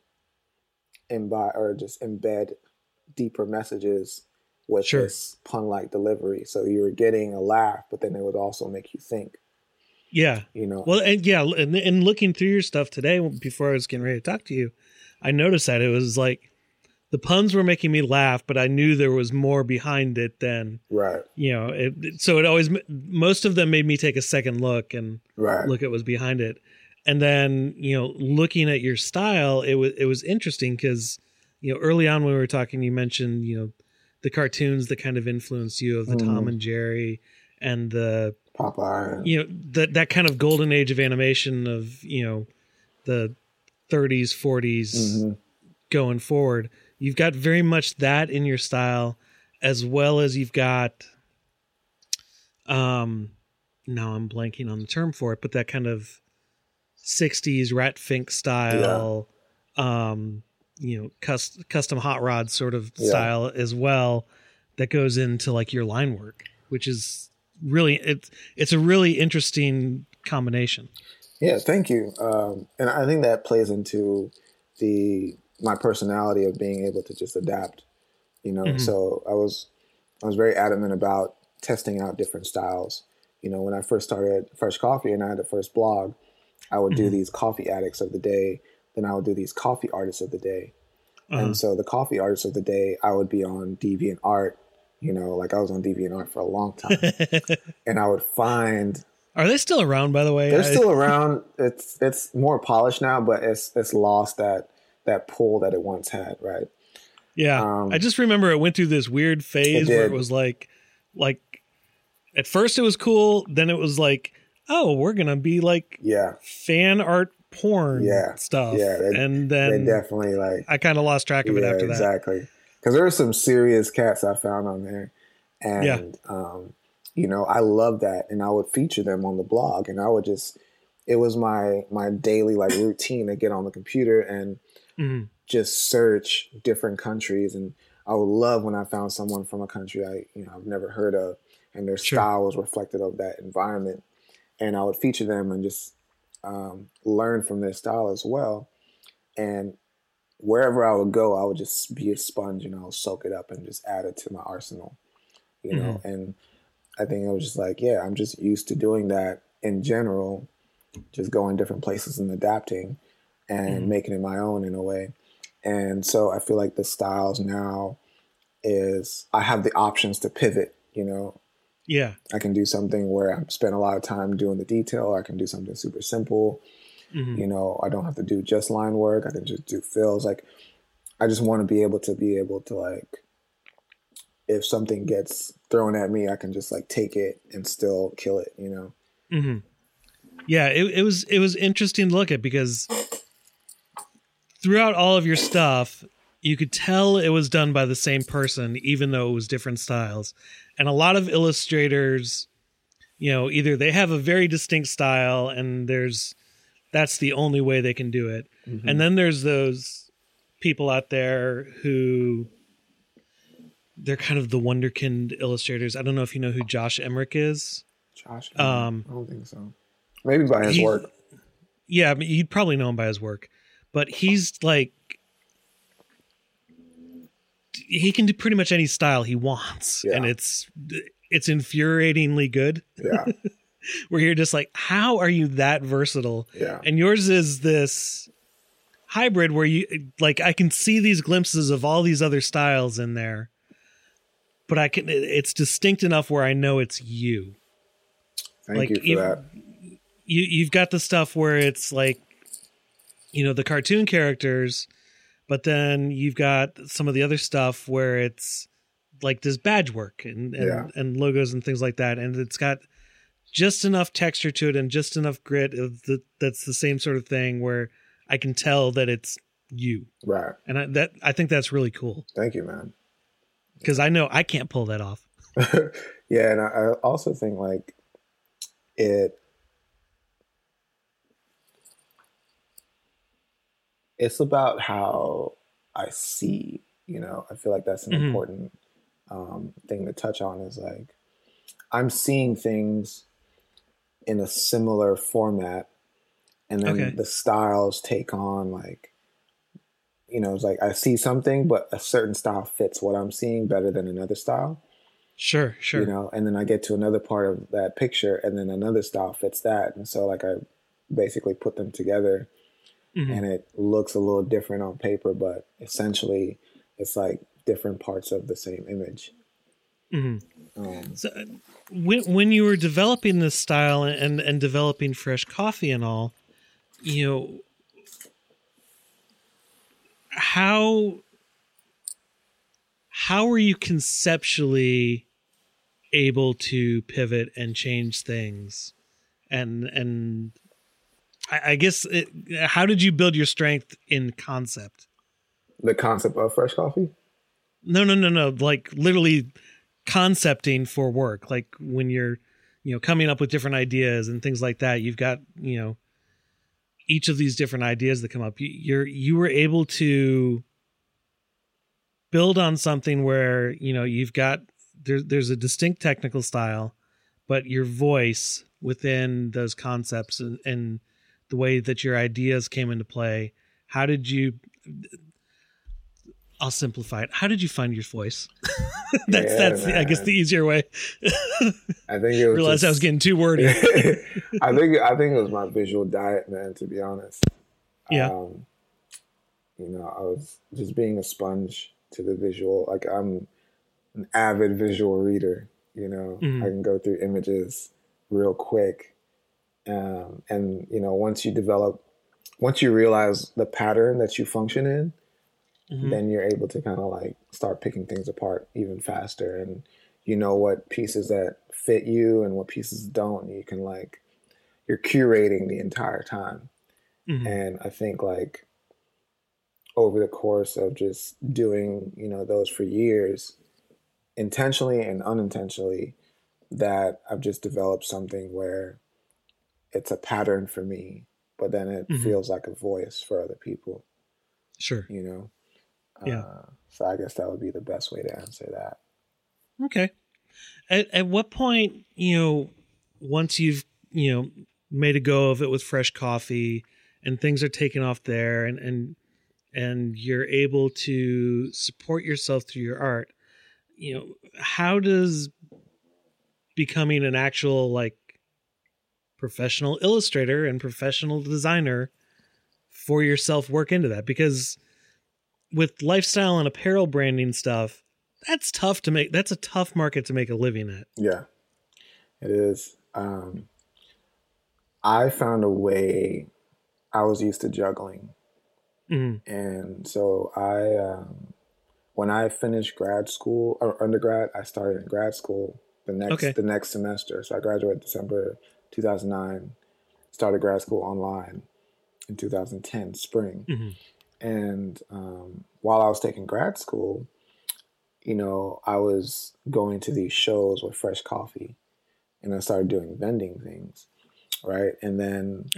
embed deeper messages with this pun-like delivery. So you were getting a laugh, but then it would also make you think. Yeah. Well, and looking through your stuff today, before I was getting ready to talk to you, I noticed that it was like the puns were making me laugh, but I knew there was more behind it than, right. So it always, most of them made me take a second look and look at what's behind it. And then, looking at your style, it was interesting because, early on when we were talking, you mentioned, the cartoons that kind of influenced you, of the Tom and Jerry and the Popeye, that kind of golden age of animation of, the 30s, 40s going forward. You've got very much that in your style, as well as you've got, now I'm blanking on the term for it, but that kind of 60s Rat Fink style, custom hot rod sort of style as well, that goes into like your line work, which is really, it's a really interesting combination. Yeah, thank you. And I think that plays into my personality of being able to just adapt, So I was very adamant about testing out different styles. When I first started Fresh Coffee and I had the first blog, I would do these coffee addicts of the day. Then I would do these coffee artists of the day. And so the coffee artists of the day, I would be on DeviantArt, like I was on DeviantArt for a long time. And I would find... Are they still around, by the way? They're still around. It's more polished now, but it's lost that pull that it once had, right? Yeah. I just remember it went through this weird phase where it was like at first it was cool, then it was like, oh, we're gonna be like fan art porn stuff. Yeah, and then they definitely like I kind of lost track of it after that. Exactly. Because there were some serious cats I found on there. And I love that. And I would feature them on the blog, and I would it was my daily like routine to get on the computer and just search different countries. And I would love when I found someone from a country I've never heard of, and their style was reflective of that environment. And I would feature them and just learn from their style as well. And wherever I would go, I would just be a sponge, and I would soak it up and just add it to my arsenal, And I think it was just like, I'm just used to doing that in general. just going different places and adapting and making it my own in a way. And so I feel like the styles now is I have the options to pivot, you know. Yeah. I can do something where I spend a lot of time doing the detail. I can do something super simple. You know, I don't have to do just line work. I can just do fills. Like, I just want to be able to like, if something gets thrown at me, I can just like take it and still kill it, you know? Mm-hmm. Yeah. It was interesting to look at because throughout all of your stuff, you could tell it was done by the same person, even though it was different styles. And a lot of illustrators, you know, either they have a very distinct style and that's the only way they can do it. And then there's those people out there who they're kind of the wonderkind illustrators. I don't know if you know who Josh Emmerich is. Josh? I don't think so. Maybe by his work. Yeah, I mean, you'd probably know him by his work. But he's like, he can do pretty much any style he wants. Yeah. And it's infuriatingly good. Yeah. Where you're just like, how are you that versatile? Yeah. And yours is this hybrid where you like, I can see these glimpses of all these other styles in there, but it's distinct enough where I know it's you. Thank you for that. You've got the stuff where it's like, you know, the cartoon characters, but then you've got some of the other stuff where it's like this badge work and logos and things like that. And it's got just enough texture to it and just enough grit that's the same sort of thing where I can tell that it's you. Right. And I think that's really cool. Thank you, man. Because I know I can't pull that off. Yeah. And I also think like it's about how I see, you know. I feel like that's an important thing to touch on is like, I'm seeing things in a similar format and then the styles take on like, you know, it's like I see something, but a certain style fits what I'm seeing better than another style. Sure. You know, and then I get to another part of that picture and then another style fits that. And so like I basically put them together and it looks a little different on paper, but essentially it's like different parts of the same image. So when you were developing this style and developing Fresh Coffee and all, you know, how were you conceptually able to pivot and change things? And I guess how did you build your strength in concept? The concept of Fresh Coffee? No. Like literally concepting for work. Like when you're, you know, coming up with different ideas and things like that, you've got, you know, each of these different ideas that come up. You were able to build on something where, you know, you've got, there's a distinct technical style, but your voice within those concepts and the way that your ideas came into play. How did you, I'll simplify it. How did you find your voice? that's I guess the easier way. I think it was realized I was getting too wordy. I think it was my visual diet, man, to be honest. Yeah. You know, I was just being a sponge to the visual. Like I'm an avid visual reader, you know. I can go through images real quick. And you know, once you realize the pattern that you function in, then you're able to kind of like start picking things apart even faster. And you know what pieces that fit you and what pieces don't. You can like, you're curating the entire time. And I think like over the course of just doing, you know, those for years, intentionally and unintentionally, that I've just developed something where it's a pattern for me, but then it feels like a voice for other people. Sure. You know? Yeah. So I guess that would be the best way to answer that. Okay. At what point, you know, once you've, you know, made a go of it with Fresh Coffee and things are taken off there and you're able to support yourself through your art, you know, how does becoming an actual like professional illustrator and professional designer for yourself work into that, because with lifestyle and apparel branding stuff, that's tough to make. That's a tough market to make a living at. Yeah, it is. I found a way. I was used to juggling. Mm-hmm. And so when I finished grad school or undergrad, I started in grad school the next semester. So I graduated December 2009, started grad school online in 2010 spring. Mm-hmm. And while I was taking grad school, I was going to these shows with Fresh Coffee, and I started doing vending things, right? And then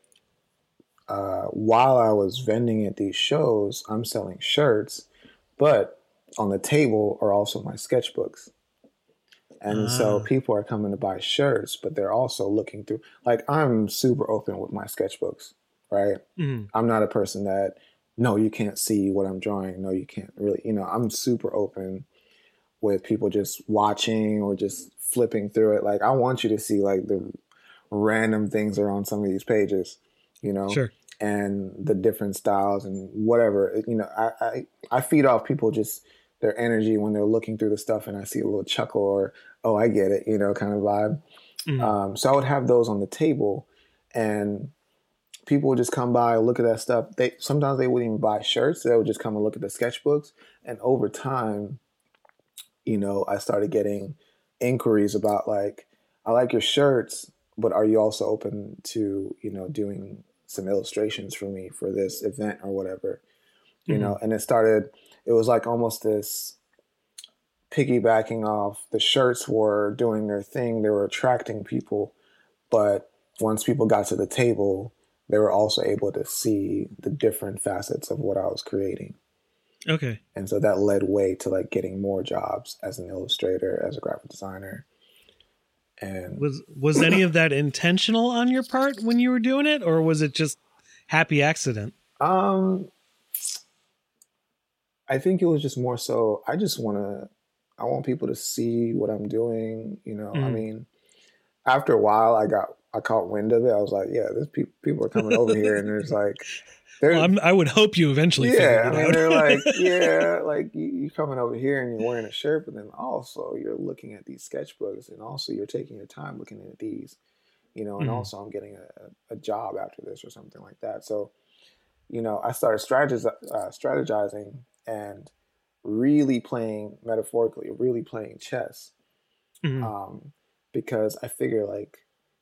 while I was vending at these shows, I'm selling shirts, but on the table are also my sketchbooks. And so people are coming to buy shirts, but they're also looking through, like, I'm super open with my sketchbooks, right? Mm-hmm. I'm not a person that, no, you can't see what I'm drawing. No, you can't really, I'm super open with people just watching or just flipping through it. Like, I want you to see like the random things that are on some of these pages, Sure. And the different styles and whatever, I feed off people just their energy when they're looking through the stuff, and I see a little chuckle or, oh, I get it, kind of vibe. Mm-hmm. So I would have those on the table, and people would just come by, look at that stuff. Sometimes they wouldn't even buy shirts. They would just come and look at the sketchbooks. And over time, I started getting inquiries about, like, I like your shirts, but are you also open to, doing some illustrations for me for this event or whatever, and it was like almost this piggybacking off. The shirts were doing their thing. They were attracting people. But once people got to the table, they were also able to see the different facets of what I was creating. Okay. And so that led way to like getting more jobs as an illustrator, as a graphic designer. And was any of that intentional on your part when you were doing it, or was it just happy accident? I think it was just more so I want people to see what I'm doing, Mm-hmm. I mean, after a while I caught wind of it. I was like, yeah, there's people are coming over here, and there's like, I would hope you eventually figured it out. They're like, yeah, like you coming over here and you're wearing a shirt, but then also you're looking at these sketchbooks, and also you're taking your time looking at these, and mm-hmm. also I'm getting a job after this or something like that. So, I started strategizing and really playing, metaphorically, really playing chess, mm-hmm. Because I figure like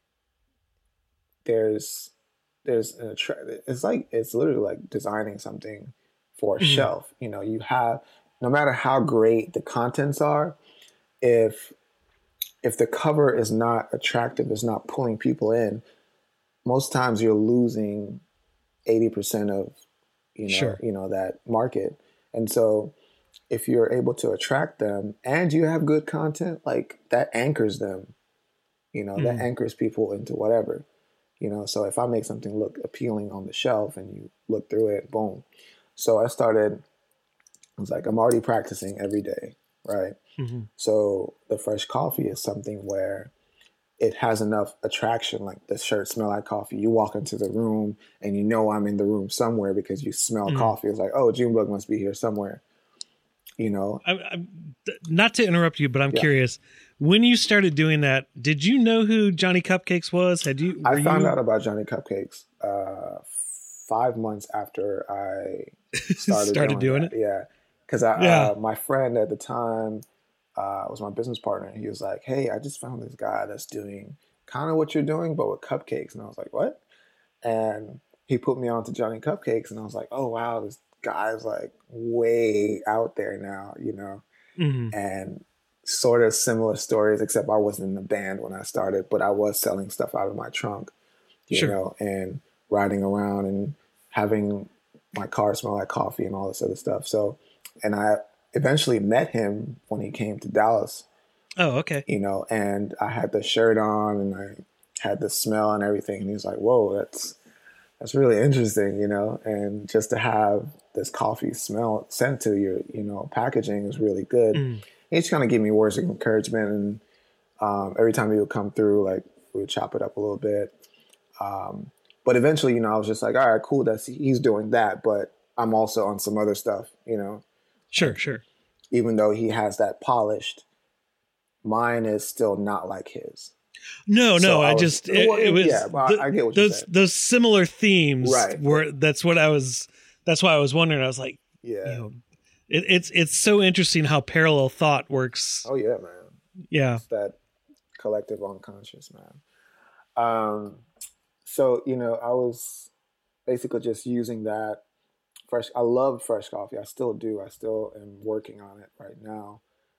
it's literally like designing something for a mm-hmm. shelf. You have, no matter how great the contents are, if the cover is not attractive, is not pulling people in, most times you're losing 80% of sure. That market. And so if you're able to attract them and you have good content, like that anchors them, mm-hmm. that anchors people into whatever. So if I make something look appealing on the shelf and you look through it, boom. So I was like, I'm already practicing every day, right? Mm-hmm. So the Fresh Coffee is something where it has enough attraction, like the shirt smell like coffee. You walk into the room and I'm in the room somewhere because you smell mm-hmm. coffee. It's like, oh, Junebug must be here somewhere, I'm not to interrupt you, but I'm curious. When you started doing that, did you know who Johnny Cupcakes was? I found out about Johnny Cupcakes 5 months after I started doing it. Yeah, because my friend at the time was my business partner, and he was like, "Hey, I just found this guy that's doing kind of what you're doing, but with cupcakes." And I was like, "What?" And he put me on to Johnny Cupcakes, and I was like, "Oh wow, this guy's like way out there now," mm-hmm. and sort of similar stories, except I wasn't in the band when I started, but I was selling stuff out of my trunk, sure. and riding around and having my car smell like coffee and all this other stuff. So, and I eventually met him when he came to Dallas. Oh, okay. And I had the shirt on and I had the smell and everything. And he was like, whoa, that's really interesting, and just to have this coffee smell sent to your, packaging is really good. Mm. He just kind of gave me words of encouragement. And every time he would come through, like We would chop it up a little bit. But eventually, I was just like, all right, cool. He's doing that, but I'm also on some other stuff, Sure. Even though he has that polished, mine is still not like his. No, So it was, yeah, but I get what you're saying. Those similar themes, Right. That's why I was wondering. I was like, Yeah. It's so interesting how parallel thought works. Oh yeah, man. Yeah. It's that collective unconscious, man. So, I was basically just using that I love fresh coffee. I still do. I still am working on it right now.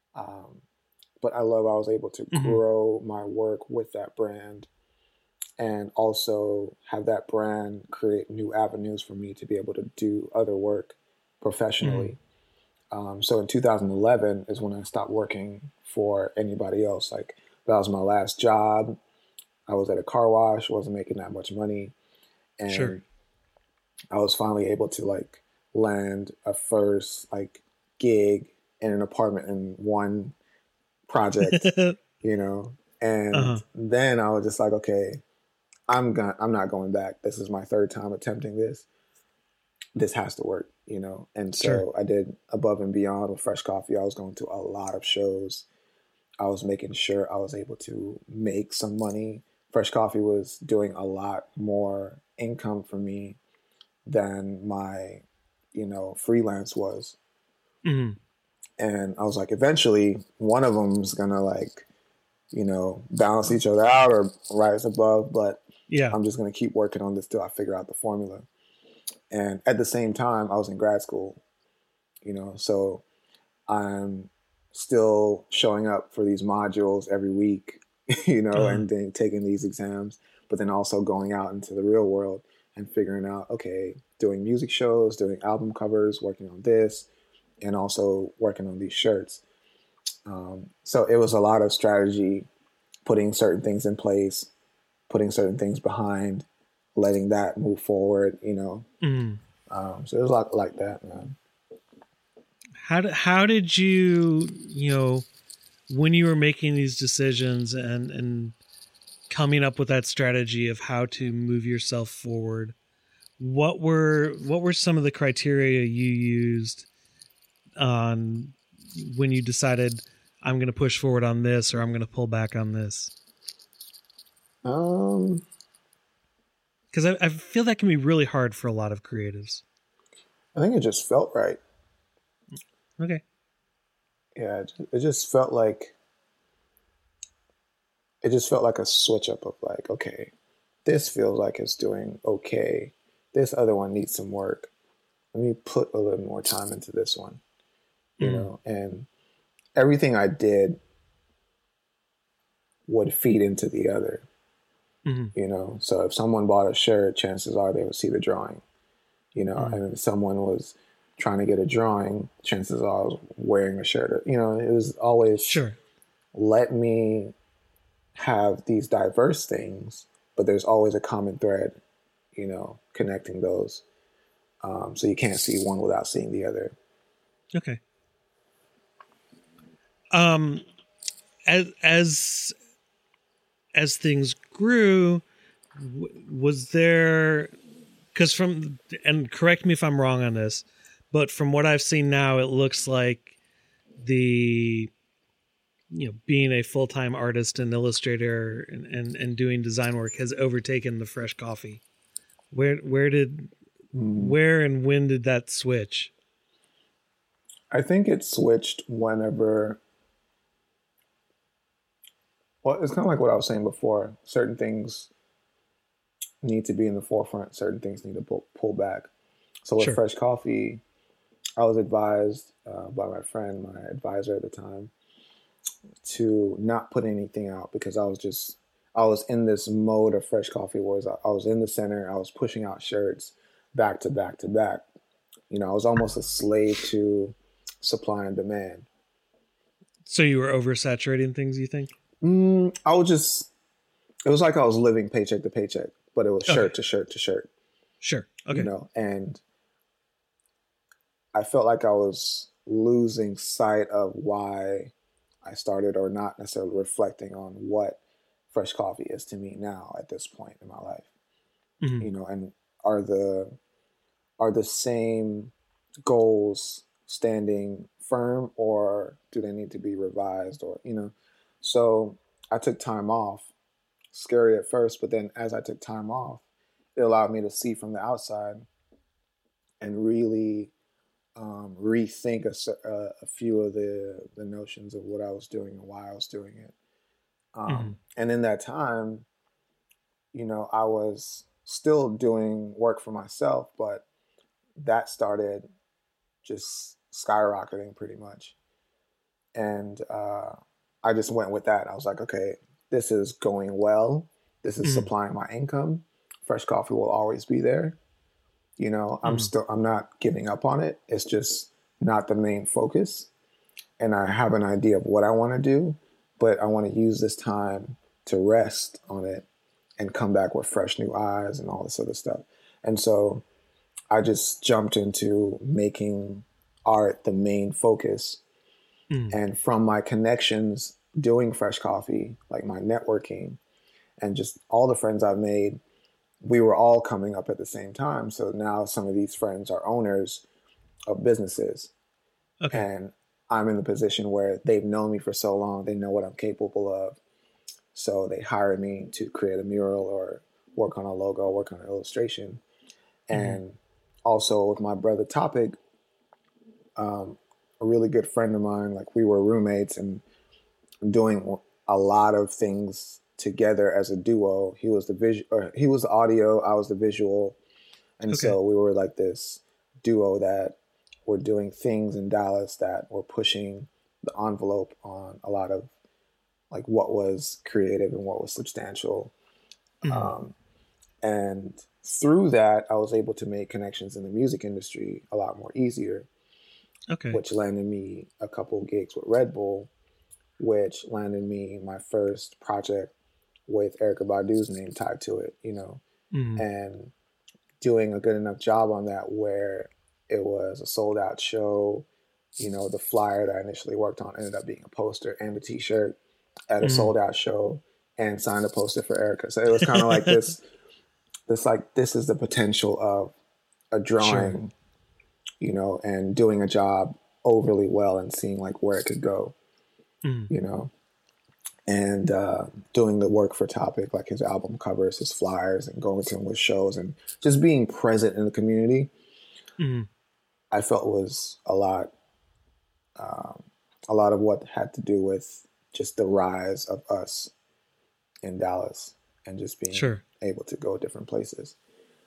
But I was able to grow my work with that brand and also have that brand create new avenues for me to be able to do other work professionally. So in 2011 is when I stopped working for anybody else. Like that was my last job. I was at a car wash, wasn't making that much money. And I was finally able to like land a first like gig in an apartment in one project, and then I was just like, okay, I'm not going back. This is my third time attempting this. This has to work, And so I did above and beyond with Fresh Coffee. I was going to a lot of shows. I was making sure I was able to make some money. Fresh Coffee was doing a lot more income for me than my, freelance was. Mm-hmm. And I was like, eventually one of them's gonna like, balance each other out or rise above. But I'm just gonna keep working on this till I figure out the formula. And at the same time, I was in grad school, so I'm still showing up for these modules every week, and then taking these exams, but then also going out into the real world and figuring out, okay, doing music shows, doing album covers, working on this, and also working on these shirts. So it was a lot of strategy, putting certain things in place, putting certain things behind, letting that move forward, So it was a lot like that, man. How did you, when you were making these decisions and coming up with that strategy of how to move yourself forward, what were some of the criteria you used on when you decided I'm going to push forward on this or I'm going to pull back on this? Because I feel that can be really hard for a lot of creatives. I think it just felt right. Okay. Yeah, it just felt like a switch up of like, okay, this feels like it's doing okay. This other one needs some work. Let me put a little more time into this one, and everything I did would feed into the other, So if someone bought a shirt, chances are they would see the drawing, and if someone was trying to get a drawing, chances are I was wearing a shirt, it was always let me have these diverse things, but there's always a common thread, connecting those. So you can't see one without seeing the other. Okay. As things grew, was there, because and correct me if I'm wrong on this, but from what I've seen now, it looks like being a full-time artist and illustrator and doing design work has overtaken the Fresh Coffee. Where and when did that switch? I think it switched whenever, well, it's kind of like what I was saying before. Certain things need to be in the forefront. Certain things need to pull back. So with Fresh Coffee, I was advised by my friend, my advisor at the time, to not put anything out because I was in this mode of Fresh Coffee where I was in the center. I was pushing out shirts back to back to back. I was almost a slave to supply and demand. So you were oversaturating things, you think? It was like I was living paycheck to paycheck, but it was shirt to shirt to shirt. Sure. Okay. And I felt like I was losing sight of why I started, or not necessarily reflecting on what fresh coffee is to me now at this point in my life. Mm-hmm. You know, and are the same goals standing firm, or do they need to be revised, or, you know? So I took time off, scary at first, but then as I took time off, it allowed me to see from the outside and really rethink a few of the notions of what I was doing and why I was doing it. And in that time, you know, I was still doing work for myself, but that started just skyrocketing pretty much. And I just went with that. I was like, okay, this is going well. This is supplying my income. Fresh coffee will always be there. You know, I'm not giving up on it. It's just not the main focus. And I have an idea of what I want to do, but I want to use this time to rest on it and come back with fresh new eyes and all this other stuff. And so I just jumped into making art the main focus. And from my connections doing fresh coffee, like my networking and just all the friends I've made, we were all coming up at the same time. So now some of these friends are owners of businesses. Okay. And I'm in the position where they've known me for so long, they know what I'm capable of. So they hire me to create a mural or work on a logo, work on an illustration. And also with my brother Topic, a really good friend of mine, like we were roommates and doing a lot of things together as a duo. He was he was the audio, I was the visual. And so we were like this duo that were doing things in Dallas that were pushing the envelope on a lot of like what was creative and what was substantial. And through that, I was able to make connections in the music industry a lot more easier, which landed me a couple of gigs with Red Bull, which landed me my first project with Erykah Badu's name tied to it, you know, and doing a good enough job on that where it was a sold out show. You know, the flyer that I initially worked on ended up being a poster and a t-shirt at a sold out show, and signed a poster for Erykah. So it was kind of like this is the potential of a drawing, you know, and doing a job overly well and seeing like where it could go, you know, and doing the work for Topic, like his album covers, his flyers, and going to him with shows and just being present in the community. I felt was a lot of what had to do with just the rise of us in Dallas and just being able to go different places.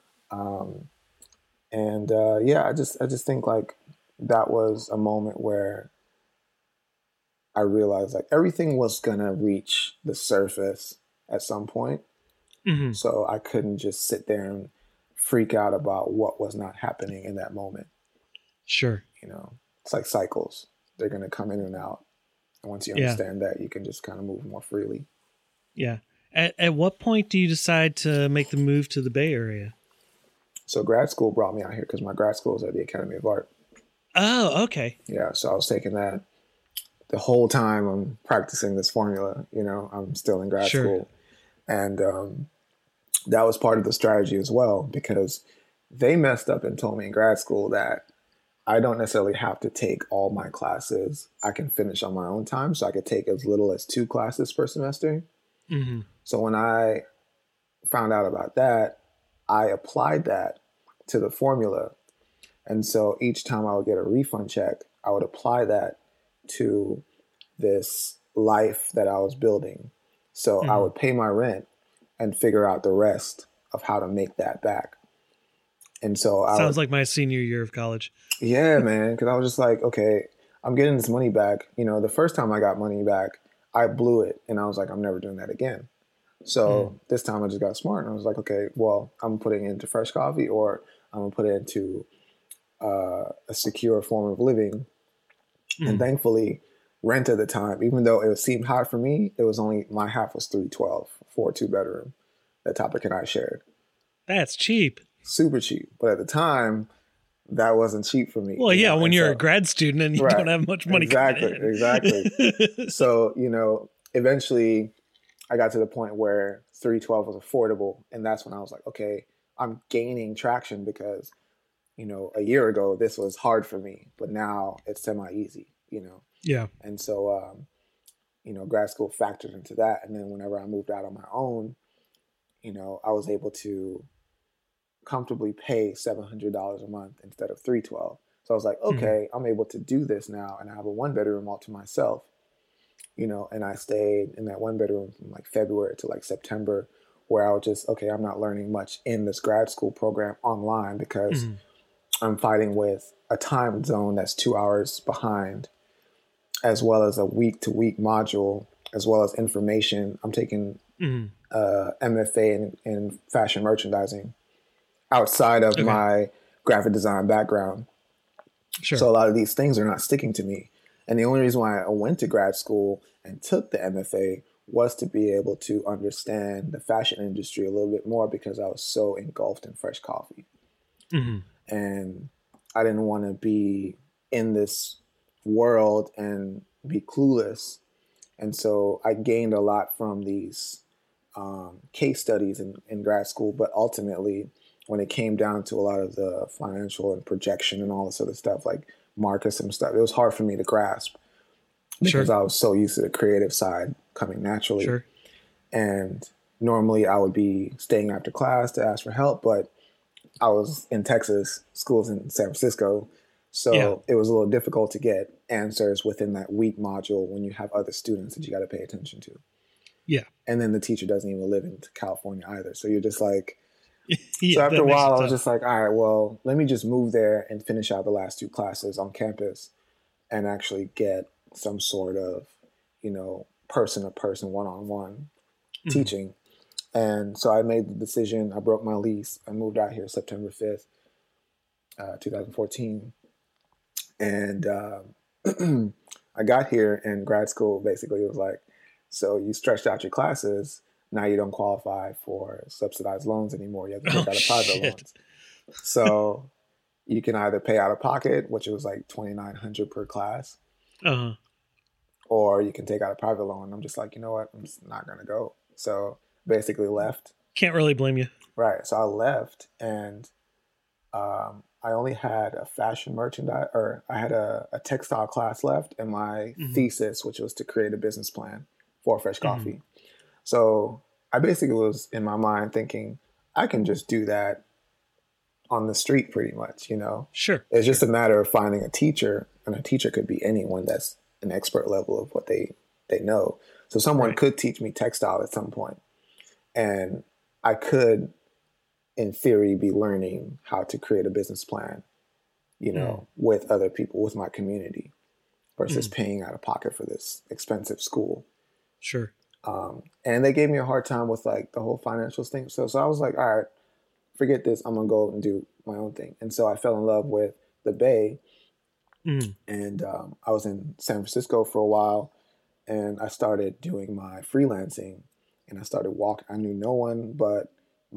I just think like that was a moment where I realized like everything was gonna reach the surface at some point. So I couldn't just sit there and freak out about what was not happening in that moment. You know, it's like cycles. They're gonna come in and out. And once you understand that, you can just kind of move more freely. At what point do you decide to make the move to the Bay Area? So grad school brought me out here because my grad school is at the Academy of Art. Oh, okay. Yeah, so I was taking that the whole time I'm practicing this formula. You know, I'm still in grad school. And that was part of the strategy as well, because they messed up and told me in grad school that I don't necessarily have to take all my classes. I can finish on my own time. So I could take as little as 2 classes per semester. So when I found out about that, I applied that to the formula. And so each time I would get a refund check, I would apply that to this life that I was building. So I would pay my rent and figure out the rest of how to make that back. And so sounds like my senior year of college. Yeah, man. Because I was just like, okay, I'm getting this money back. You know, the first time I got money back, I blew it. And I was like, I'm never doing that again. So this time I just got smart and I was like, okay, well, I'm putting it into fresh coffee, or I'm going to put it into a secure form of living. And thankfully, rent at the time, even though it seemed high for me, it was only, my half was $312 for a 2-bedroom that Topic and I shared. That's cheap. Super cheap. But at the time, that wasn't cheap for me. Well, yeah, when you're a grad student and you don't have much money. Exactly. So, you know, eventually I got to the point where 312 was affordable. And that's when I was like, okay, I'm gaining traction because, a year ago, this was hard for me, but now it's semi-easy, Yeah. And so, grad school factored into that. And then whenever I moved out on my own, I was able to comfortably pay $700 a month instead of 312. So I was like, okay, I'm able to do this now. And I have a 1-bedroom all to myself, and I stayed in that 1-bedroom from like February to like September, where I was just, okay, I'm not learning much in this grad school program online because I'm fighting with a time zone that's 2 hours behind, as well as a week-to-week module, as well as information. I'm taking MFA in fashion merchandising outside of my graphic design background. Sure. So a lot of these things are not sticking to me. And the only reason why I went to grad school and took the MFA was to be able to understand the fashion industry a little bit more because I was so engulfed in fresh coffee. And I didn't want to be in this world and be clueless. And so I gained a lot from these case studies in grad school. But ultimately, when it came down to a lot of the financial and projection and all this other stuff, like Marcus and stuff, it was hard for me to grasp because I was so used to the creative side coming naturally. And normally I would be staying after class to ask for help, but I was in Texas, schools in San Francisco. So it was a little difficult to get answers within that week module when you have other students that you got to pay attention to. Yeah. And then the teacher doesn't even live in California either. So you're just like, so after a while, I was just like, all right, well, let me just move there and finish out the last 2 classes on campus and actually get some sort of, person-to-person, one-on-one teaching. And so I made the decision. I broke my lease. I moved out here September 5th, 2014. And I got here, and grad school basically was like, so you stretched out your classes. Now you don't qualify for subsidized loans anymore. You have to take out a private loans. So you can either pay out of pocket, which was like $2,900 per class, or you can take out a private loan. I'm just like, you know what? I'm just not going to go. So basically left. Can't really blame you. Right. So I left, and I only had a fashion merchandise, or I had a textile class left, and my thesis, which was to create a business plan for Fresh Coffee. So I basically was in my mind thinking, I can just do that on the street pretty much, Sure. It's just a matter of finding a teacher, and a teacher could be anyone that's an expert level of what they know. So someone could teach me textile at some point, and I could, in theory, be learning how to create a business plan, with other people, with my community, versus paying out of pocket for this expensive school. Sure. And they gave me a hard time with like the whole financial thing. So I was like, all right, forget this. I'm going to go and do my own thing. And so I fell in love with the Bay. And I was in San Francisco for a while, and I started doing my freelancing, and I started walking. I knew no one but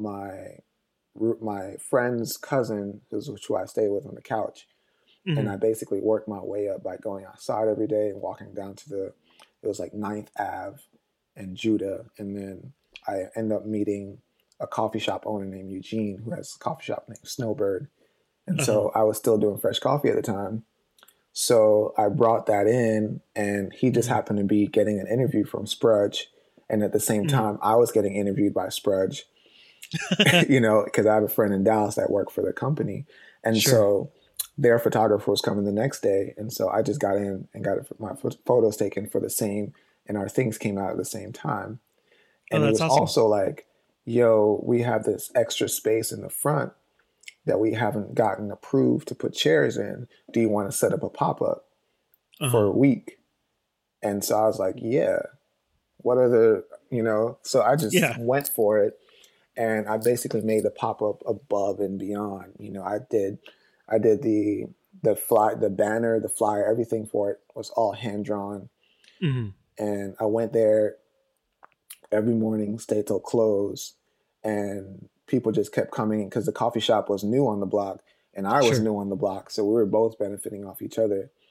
my friend's cousin, who I stayed with on the couch. And I basically worked my way up by going outside every day and walking down to it was like 9th Ave and Judah. And then I ended up meeting a coffee shop owner named Eugene, who has a coffee shop named Snowbird. And so I was still doing fresh coffee at the time. So I brought that in, and he just happened to be getting an interview from Sprudge. And at the same time, I was getting interviewed by Sprudge, because I have a friend in Dallas that worked for the company. And so their photographer was coming the next day. And so I just got in and got my photos taken for the same, and our things came out at the same time. And it was awesome. Also like, yo, we have this extra space in the front that we haven't gotten approved to put chairs in. Do you want to set up a pop-up for a week? And so I was like, yeah, what are the, so I just went for it. And I basically made the pop-up above and beyond. I did the banner, the flyer, everything for it was all hand drawn. And I went there every morning, stayed till close, and people just kept coming because the coffee shop was new on the block and I was new on the block. So we were both benefiting off each other.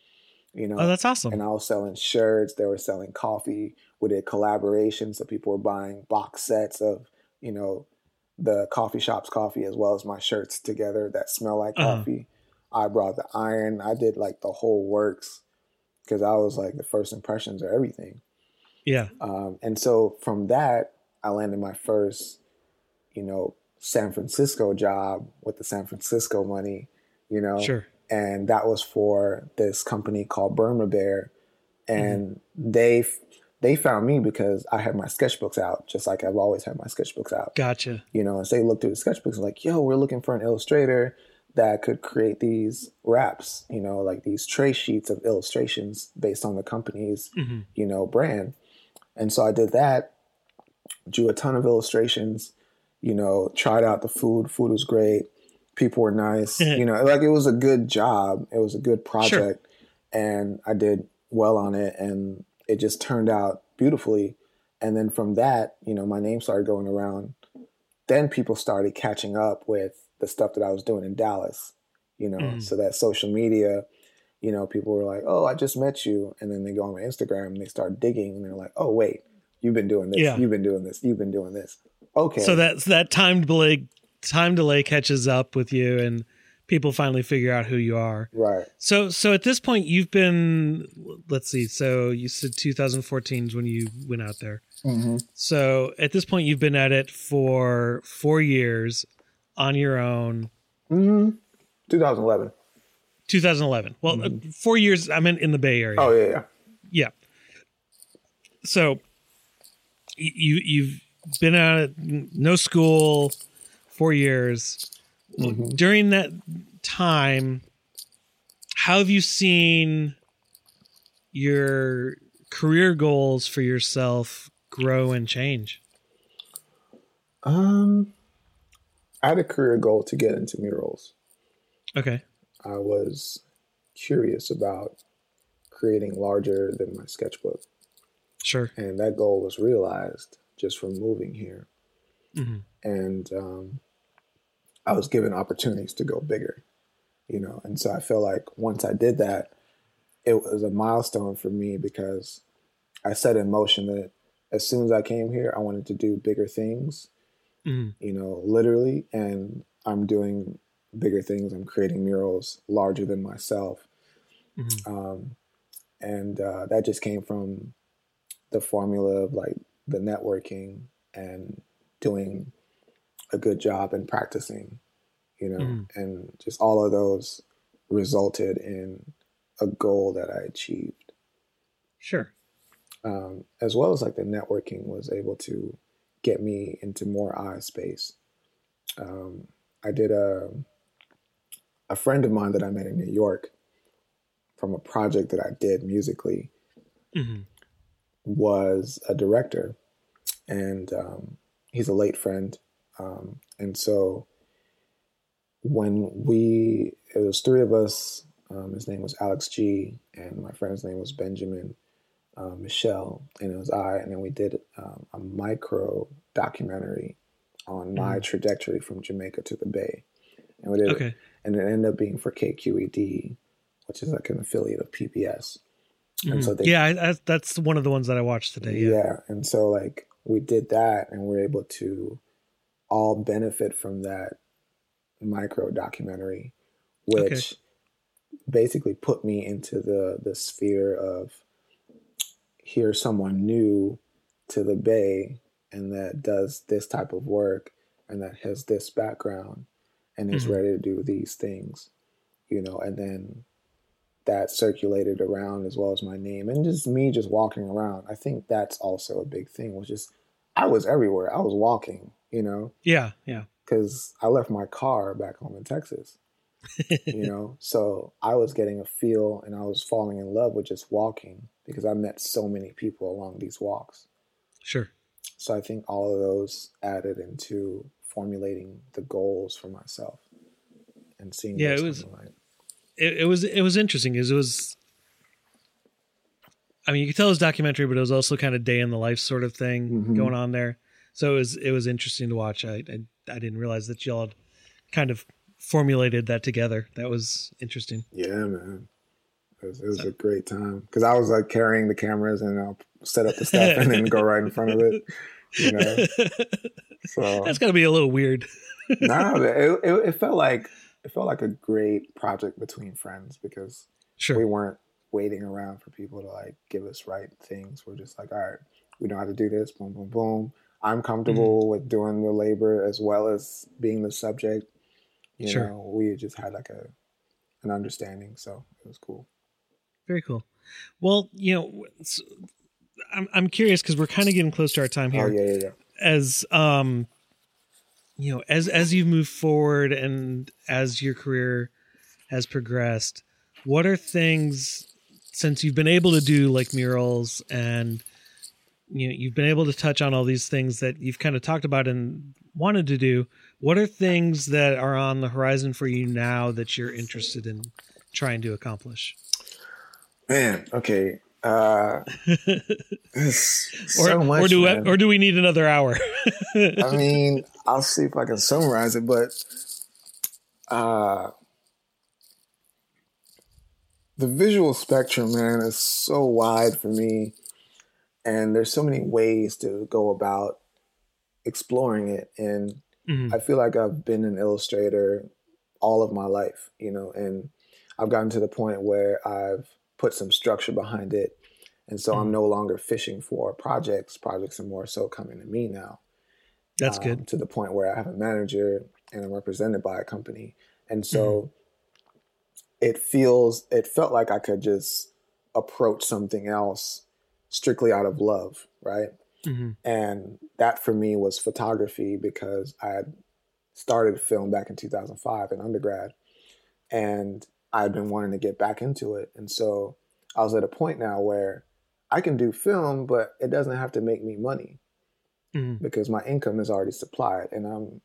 you know. Oh, that's awesome. And I was selling shirts. They were selling coffee. We did collaborations. So people were buying box sets of, you know, the coffee shop's coffee as well as my shirts together that smell like coffee. I brought the iron. I did like the whole works because I was like the first impressions of everything. Yeah. And so from that, I landed my first, you know, San Francisco job with the San Francisco money, you know. Sure. And that was for this company called Burma Bear. And they found me because I had my sketchbooks out, just like I've always had my sketchbooks out. Gotcha. You know, and so they looked through the sketchbooks and like, yo, we're looking for an illustrator that could create these wraps, you know, like these tray sheets of illustrations based on the company's, you know, brand. And so I did that, drew a ton of illustrations, you know, tried out the food. Food was great. People were nice. You know, like it was a good job. It was a good project. Sure. And I did well on it. And it just turned out beautifully. And then from that, you know, my name started going around. Then people started catching up with the stuff that I was doing in Dallas, you know, so that social media, you know, people were like, oh, I just met you. And then they go on my Instagram and they start digging and they're like, oh, wait, you've been doing this. Yeah. You've been doing this. You've been doing this. Okay. So that time delay catches up with you and people finally figure out who you are. Right. So at this point you've been, let's see. So you said 2014 is when you went out there. So at this point you've been at it for 4 years on your own. 2011. 2011. Well, 4 years. I'm in the Bay Area. Oh yeah. Yeah. So you've been out, no school, 4 years. During that time, how have you seen your career goals for yourself grow and change? I had a career goal to get into murals. Okay. I was curious about creating larger than my sketchbook. Sure. And that goal was realized just from moving here. And I was given opportunities to go bigger, you know. And so I feel like once I did that, it was a milestone for me because I set in motion that as soon as I came here, I wanted to do bigger things, you know, literally. And I'm doing bigger things. I'm creating murals larger than myself. And that just came from the formula of like the networking and doing a good job and practicing, you know, and just all of those resulted in a goal that I achieved. Sure. As well as like the networking was able to get me into more eye space. I did a friend of mine that I met in New York from a project that I did musically was a director, and he's a late friend. And so when it was three of us, his name was Alex G, and my friend's name was Benjamin Michelle, and it was I, and then we did a micro documentary on my trajectory from Jamaica to the Bay. And we did it, and it ended up being for KQED, which is like an affiliate of PBS. And so that's one of the ones that I watched today. Yeah. And so like we did that and we're able to all benefit from that micro documentary, which basically put me into the sphere of here's someone new to the Bay and that does this type of work and that has this background and is ready to do these things, you know, and then that circulated around as well as my name and just me just walking around. I think that's also a big thing, was just, I was everywhere. I was walking, you know? Yeah. Yeah. Cause I left my car back home in Texas, you know? So I was getting a feel and I was falling in love with just walking because I met so many people along these walks. Sure. So I think all of those added into formulating the goals for myself and seeing those come to light. It was interesting because it was, I mean, you could tell it was documentary, but it was also kind of day in the life sort of thing going on there. So it was interesting to watch. I didn't realize that y'all had kind of formulated that together. That was interesting. Yeah, man. It was a great time because I was like carrying the cameras and I'll set up the stuff and then go right in front of it. You know, so that's gotta be a little weird. No, it felt like a great project between friends because we weren't waiting around for people to like give us right things. We're just like, all right, we know how to do this. Boom, boom, boom. I'm comfortable with doing the labor as well as being the subject. You know, we just had like an understanding, so it was cool. Very cool. Well, you know, I'm curious because we're kind of getting close to our time here. Oh yeah. As you know, as you move forward and as your career has progressed, what are things, since you've been able to do like murals and you know you've been able to touch on all these things that you've kind of talked about and wanted to do, what are things that are on the horizon for you now that you're interested in trying to accomplish? Man, okay. So much, or do we need another hour? I mean, I'll see if I can summarize it, but the visual spectrum, man, is so wide for me, and there's so many ways to go about exploring it. And I feel like I've been an illustrator all of my life, you know, and I've gotten to the point where I've put some structure behind it. And so I'm no longer fishing for projects. Projects are more so coming to me now. That's good. To the point where I have a manager and I'm represented by a company. And so it felt like I could just approach something else strictly out of love, right? And that for me was photography because I had started film back in 2005 in undergrad. And I'd been wanting to get back into it. And so I was at a point now where I can do film, but it doesn't have to make me money because my income is already supplied. And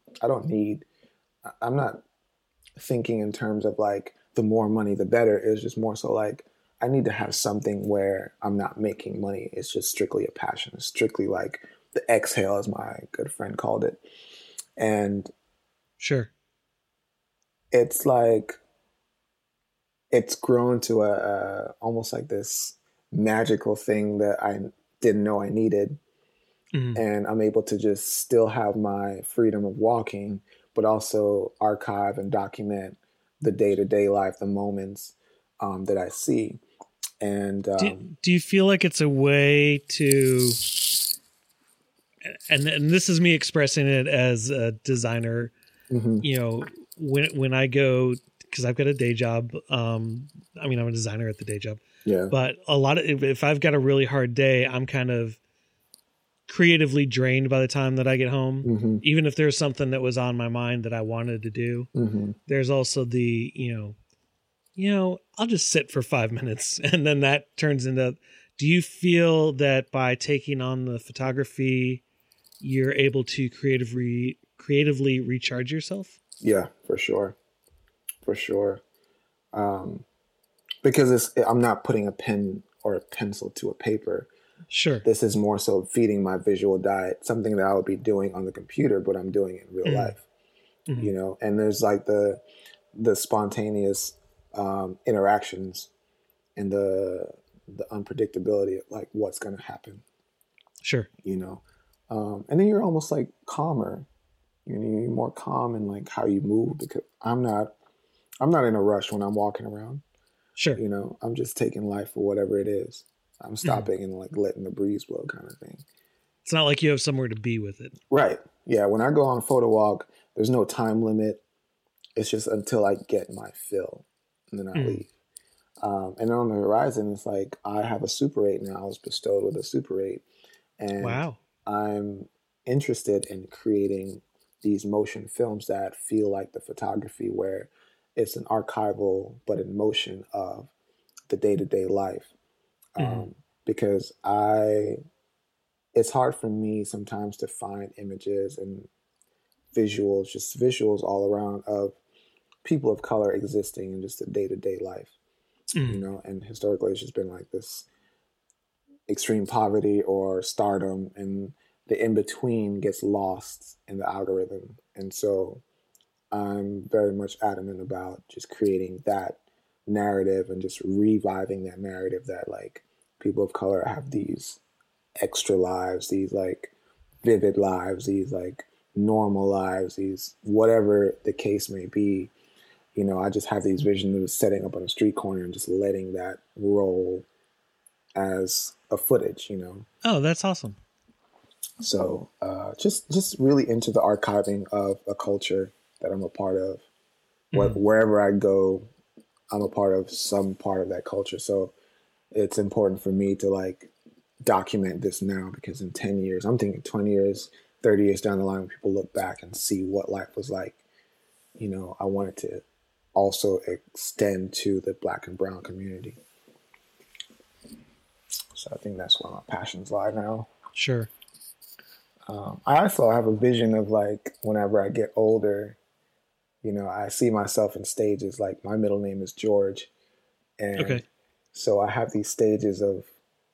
I'm not thinking in terms of like the more money, the better. It's just more so like I need to have something where I'm not making money. It's just strictly a passion. It's strictly like the exhale, as my good friend called it. And it's like, it's grown to a almost like this magical thing that I didn't know I needed. And I'm able to just still have my freedom of walking, but also archive and document the day-to-day life, the moments that I see. And do you feel like it's a way to, and this is me expressing it as a designer, you know, when I go, because I've got a day job. I mean, I'm a designer at the day job. Yeah. But a lot of, if I've got a really hard day, I'm kind of creatively drained by the time that I get home. Even if there's something that was on my mind that I wanted to do, there's also the, you know, I'll just sit for 5 minutes and then that turns into, do you feel that by taking on the photography, you're able to creatively recharge yourself? Yeah, for sure. Because I'm not putting a pen or a pencil to a paper. This is more so feeding my visual diet, something that I would be doing on the computer, but I'm doing it in real life, you know? And there's like the spontaneous interactions and the unpredictability of like what's going to happen. You know? And then you're almost like calmer. You know, you're more calm in like how you move because I'm not in a rush when I'm walking around. You know, I'm just taking life for whatever it is. I'm stopping and like letting the breeze blow kind of thing. It's not like you have somewhere to be with it. Right. Yeah. When I go on a photo walk, there's no time limit. It's just until I get my fill and then I leave. And then on the horizon, it's like I have a Super 8 now. I was bestowed with a Super 8. And I'm interested in creating these motion films that feel like the photography where it's an archival, but in motion of the day-to-day life. Because it's hard for me sometimes to find images and visuals, just visuals all around of people of color existing in just the day-to-day life, you know, and historically it's just been like this extreme poverty or stardom, and the in-between gets lost in the algorithm. And so I'm very much adamant about just creating that narrative and just reviving that narrative that like people of color have these extra lives, these like vivid lives, these like normal lives, these whatever the case may be. You know, I just have these visions of setting up on a street corner and just letting that roll as a footage, you know. Oh, that's awesome. So just really into the archiving of a culture that I'm a part of. Wherever I go, I'm a part of some part of that culture. So it's important for me to like document this now, because in 10 years, I'm thinking 20 years, 30 years down the line, when people look back and see what life was like, you know, I want it to also extend to the Black and brown community. So I think that's where my passions lie now. Sure. I also have a vision of like, whenever I get older, you know, I see myself in stages. Like my middle name is George. And so I have these stages of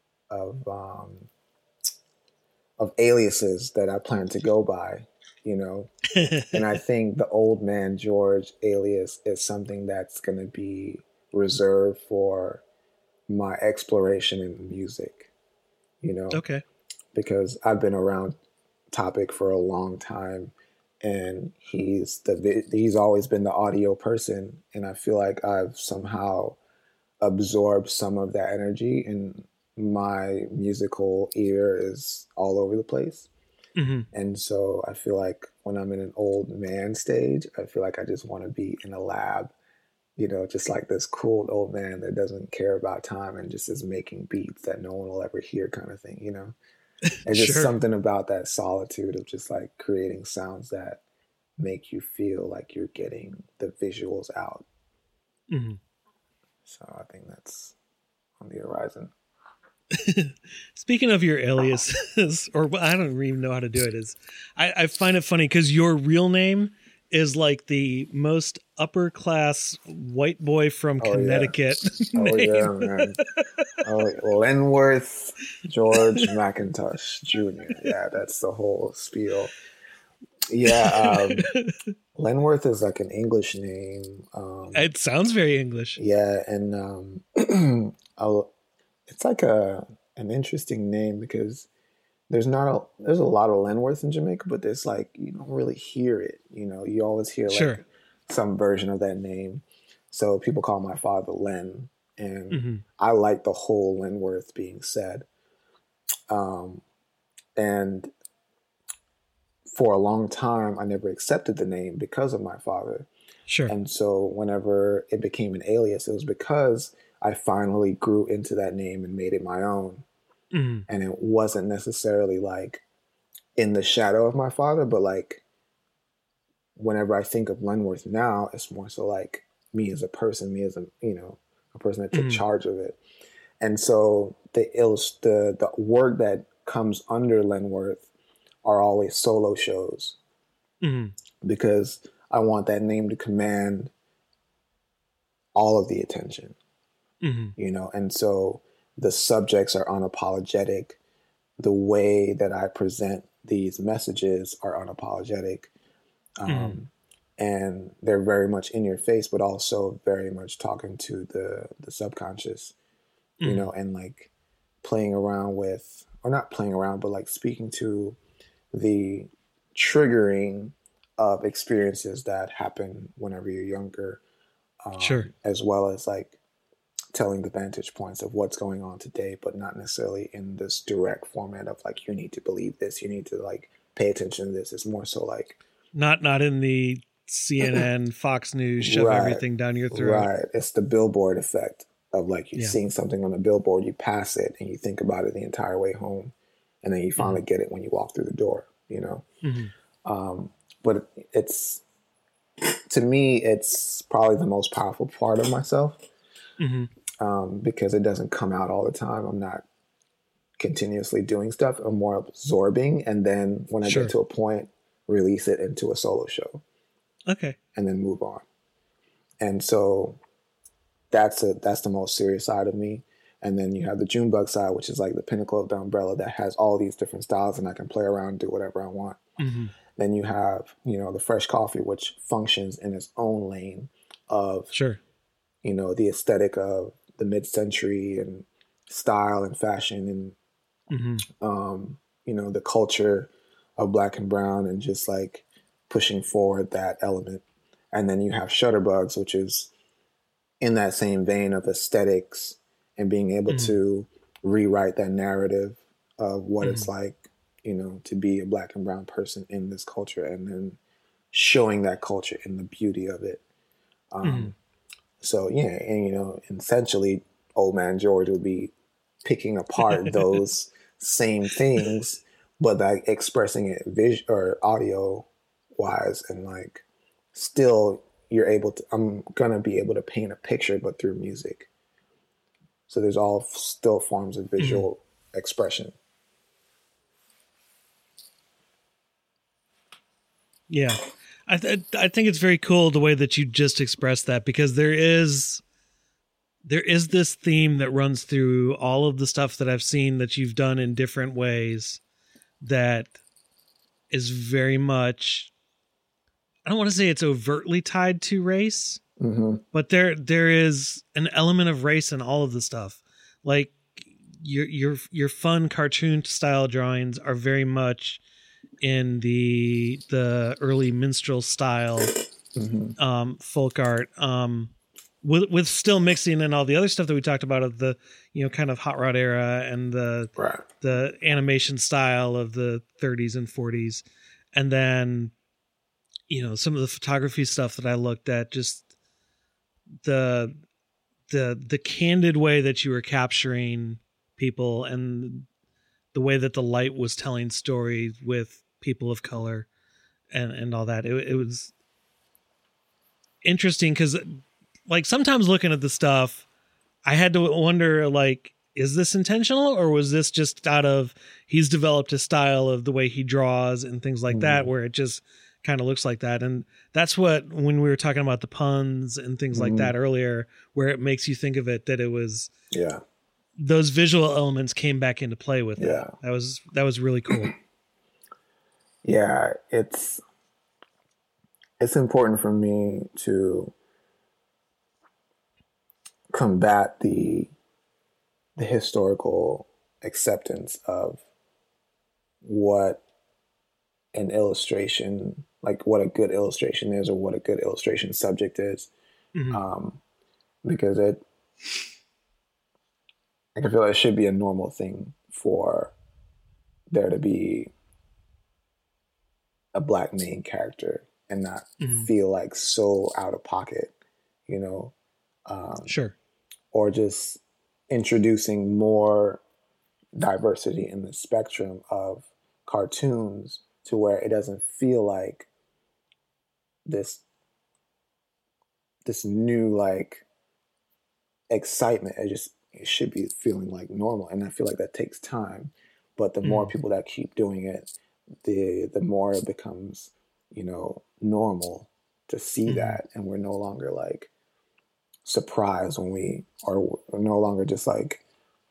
aliases that I plan to go by, you know. And I think the Old Man George alias is something that's going to be reserved for my exploration in music, you know. Okay. Because I've been around Topic for a long time, and he's always been the audio person, and I feel like I've somehow absorbed some of that energy, and my musical ear is all over the place. Mm-hmm. And so I feel like when I'm in an old man stage, I feel like I just want to be in a lab, you know, just like this cool old man that doesn't care about time and just is making beats that no one will ever hear, kind of thing, you know. And just something about that solitude of just like creating sounds that make you feel like you're getting the visuals out. Mm-hmm. So I think that's on the horizon. Speaking of your aliases, or I don't even know how to do it, is I find it funny because your real name is like the most upper class white boy from Connecticut. Yeah. Oh yeah, man. Lenworth George McIntosh Jr. Yeah, that's the whole spiel. Yeah, Lenworth is like an English name. It sounds very English. Yeah, and it's like an interesting name because there's a lot of Lenworth in Jamaica, but there's like, you don't really hear it. You know, you always hear like some version of that name. So people call my father Len, and I like the whole Lenworth being said. And for a long time, I never accepted the name because of my father. Sure. And so whenever it became an alias, it was because I finally grew into that name and made it my own. Mm-hmm. And it wasn't necessarily like in the shadow of my father, but like whenever I think of Lenworth now, it's more so like me as a person, me as a, you know, a person that took charge of it. And so the work that comes under Lenworth are always solo shows, because I want that name to command all of the attention, you know? And so the subjects are unapologetic. The way that I present these messages are unapologetic. And they're very much in your face, but also very much talking to the subconscious, you know, and like playing around with, or not playing around, but like speaking to the triggering of experiences that happen whenever you're younger, as well as like telling the vantage points of what's going on today, but not necessarily in this direct format of like, you need to believe this, you need to like pay attention to this. It's more so like not in the CNN, Fox News, shove everything down your throat. Right. It's the billboard effect of like you're seeing something on the billboard, you pass it and you think about it the entire way home, and then you finally get it when you walk through the door, you know? But it's, to me, it's probably the most powerful part of myself, because it doesn't come out all the time. I'm not continuously doing stuff. I'm more absorbing, and then when I get to a point, release it into a solo show. Okay. And then move on. And so that's the most serious side of me. And then you have the Junebug side, which is like the pinnacle of the umbrella that has all these different styles, and I can play around and do whatever I want. Then you have, you know, the Fresh Coffee, which functions in its own lane of the aesthetic of the mid-century and style and fashion and, the culture of Black and brown, and just like pushing forward that element. And then you have Shutterbugs, which is in that same vein of aesthetics and being able to rewrite that narrative of what it's like, to be a Black and brown person in this culture, and then showing that culture in the beauty of it. So yeah, and essentially Old Man George would be picking apart those same things, but like expressing it or audio wise, and like still I'm gonna be able to paint a picture, but through music. So there's all still forms of visual expression. Yeah. I think it's very cool the way that you just expressed that, because there is this theme that runs through all of the stuff that I've seen that you've done in different ways that is very much, I don't want to say it's overtly tied to race, but there is an element of race in all of the stuff. Like your fun cartoon style drawings are very much in the early minstrel style, folk art, with still mixing in all the other stuff that we talked about of the, kind of hot rod era and the animation style of the 30s and 40s. And then, some of the photography stuff that I looked at, just the candid way that you were capturing people and the way that the light was telling stories with people of color and all that. It was interesting because, like, sometimes looking at the stuff, I had to wonder, like, is this intentional, or was this just out of he's developed a style of the way he draws and things like that, where it just kind of looks like that. And that's what, when we were talking about the puns and things like that earlier, where it makes you think of it, that it was, those visual elements came back into play with it. That was really cool. Yeah, it's important for me to combat the historical acceptance of what an illustration, like what a good illustration is, or what a good illustration subject is, because I feel like it should be a normal thing for there to be a Black main character and not feel like so out of pocket, Sure. Or just introducing more diversity in the spectrum of cartoons to where it doesn't feel like this new like excitement. It should be feeling like normal, and I feel like that takes time. But the more people that keep doing it, the more it becomes, normal to see that, and we're no longer like surprised when we're no longer just like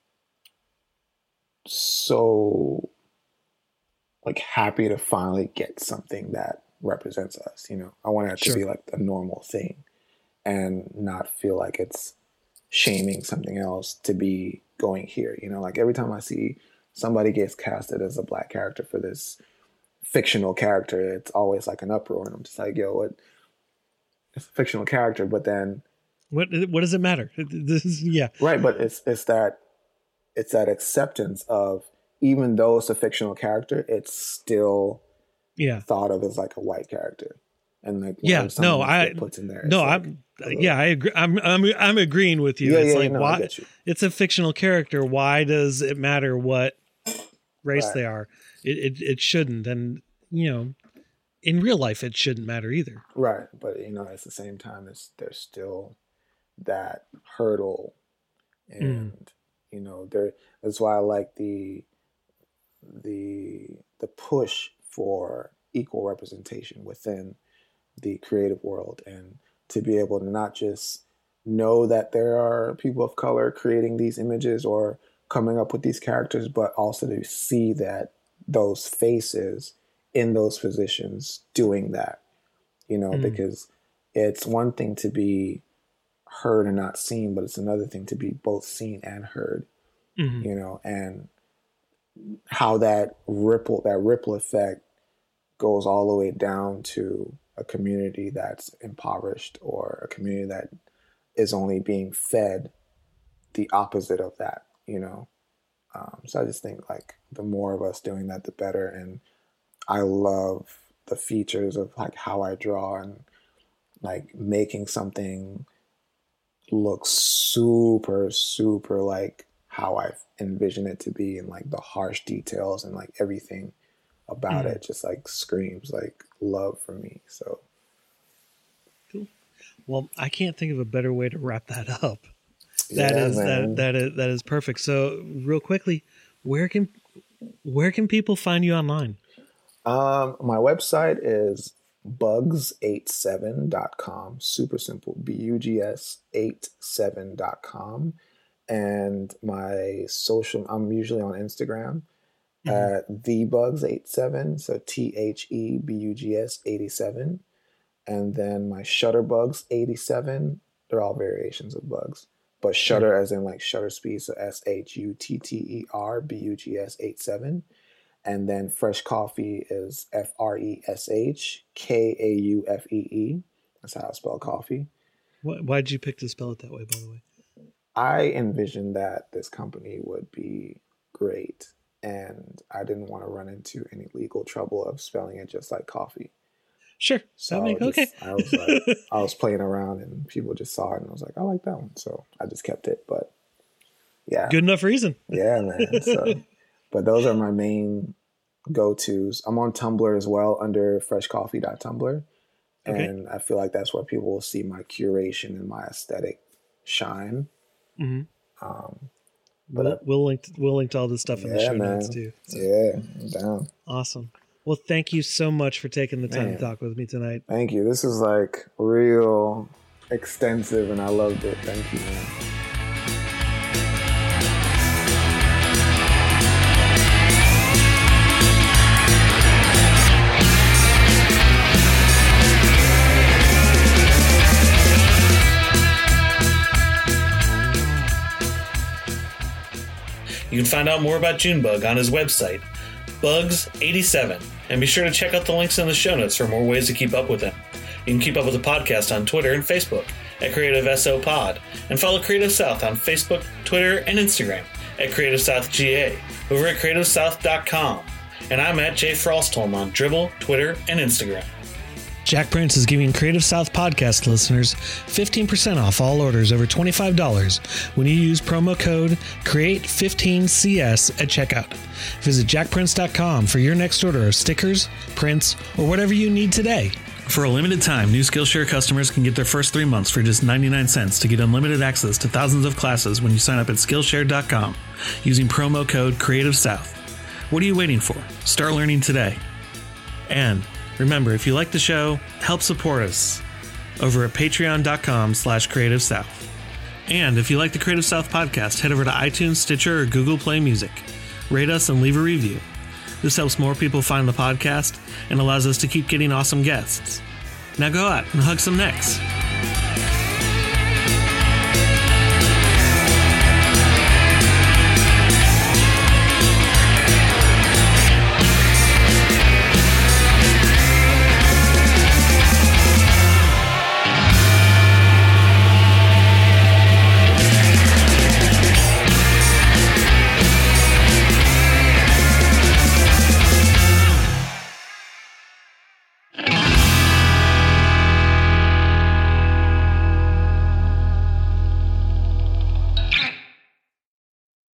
so like happy to finally get something that represents us. I want it to be like a normal thing and not feel like it's shaming something else to be going here. Like every time I see somebody gets casted as a Black character for this fictional character, it's always like an uproar, and I'm just like, yo, what? It's a fictional character, but then what does it matter? Right, but it's that acceptance of, even though it's a fictional character, it's still thought of as like a white character, and like puts in there. I agree. I'm agreeing with you. Why it's a fictional character. Why does it matter what race they are? It shouldn't, and in real life it shouldn't matter either. Right, but at the same time, there's still that hurdle, and that's why I like the push for equal representation within the creative world, and to be able to not just know that there are people of color creating these images or coming up with these characters, but also to see that those faces in those positions doing that, because it's one thing to be heard and not seen, but it's another thing to be both seen and heard, you know, and how that ripple effect goes all the way down to a community that's impoverished or a community that is only being fed the opposite of that, you know. So I just think like the more of us doing that, the better. And I love the features of like how I draw and like making something look super, super like how I envision it to be, and like the harsh details and like everything about it just like screams like love for me. So cool. Well, I can't think of a better way to wrap that up. That is perfect. So real quickly, where can people find you online? My website is bugs87.com. Super simple. bugs87.com. And my social, I'm usually on Instagram at thebugs87. So THEBUGS 87. And then my Shutterbugs 87. They're all variations of bugs. But Shutter as in like shutter speed, so SHUTTER BUGS 87. And then Fresh Coffee is FRESHKAUFEE. That's how I spell coffee. Why'd you pick to spell it that way, by the way? I envisioned that this company would be great, and I didn't want to run into any legal trouble of spelling it just like coffee. Sure. So okay. I was like, I was playing around and people just saw it and I was like, I like that one. So I just kept it. But yeah. Good enough reason. Yeah, man. So, but those are my main go-tos. I'm on Tumblr as well under freshcoffee.tumblr. And I feel like that's where people will see my curation and my aesthetic shine. But we'll link to all this stuff in the show notes too. So. Yeah, I'm down. Awesome. Well, thank you so much for taking the time to talk with me tonight. Thank you. This is like real extensive and I loved it. Thank you, man. You can find out more about Junebug on his website, Bugs87, and be sure to check out the links in the show notes for more ways to keep up with him. You can keep up with the podcast on Twitter and Facebook at CreativeSOPod, and follow Creative South on Facebook, Twitter, and Instagram at CreativeSouthGA, over at CreativeSouth.com. And I'm at Jay Frostholm on Dribbble, Twitter, and Instagram. Jack Prince is giving Creative South podcast listeners 15% off all orders over $25 when you use promo code CREATE15CS at checkout. Visit jackprince.com for your next order of stickers, prints, or whatever you need today. For a limited time, new Skillshare customers can get their first 3 months for just 99 cents to get unlimited access to thousands of classes when you sign up at Skillshare.com using promo code CreativeSouth. What are you waiting for? Start learning today. And remember, if you like the show, help support us over at patreon.com/Creative South. And if you like the Creative South podcast, head over to iTunes, Stitcher, or Google Play Music. Rate us and leave a review. This helps more people find the podcast and allows us to keep getting awesome guests. Now go out and hug some necks.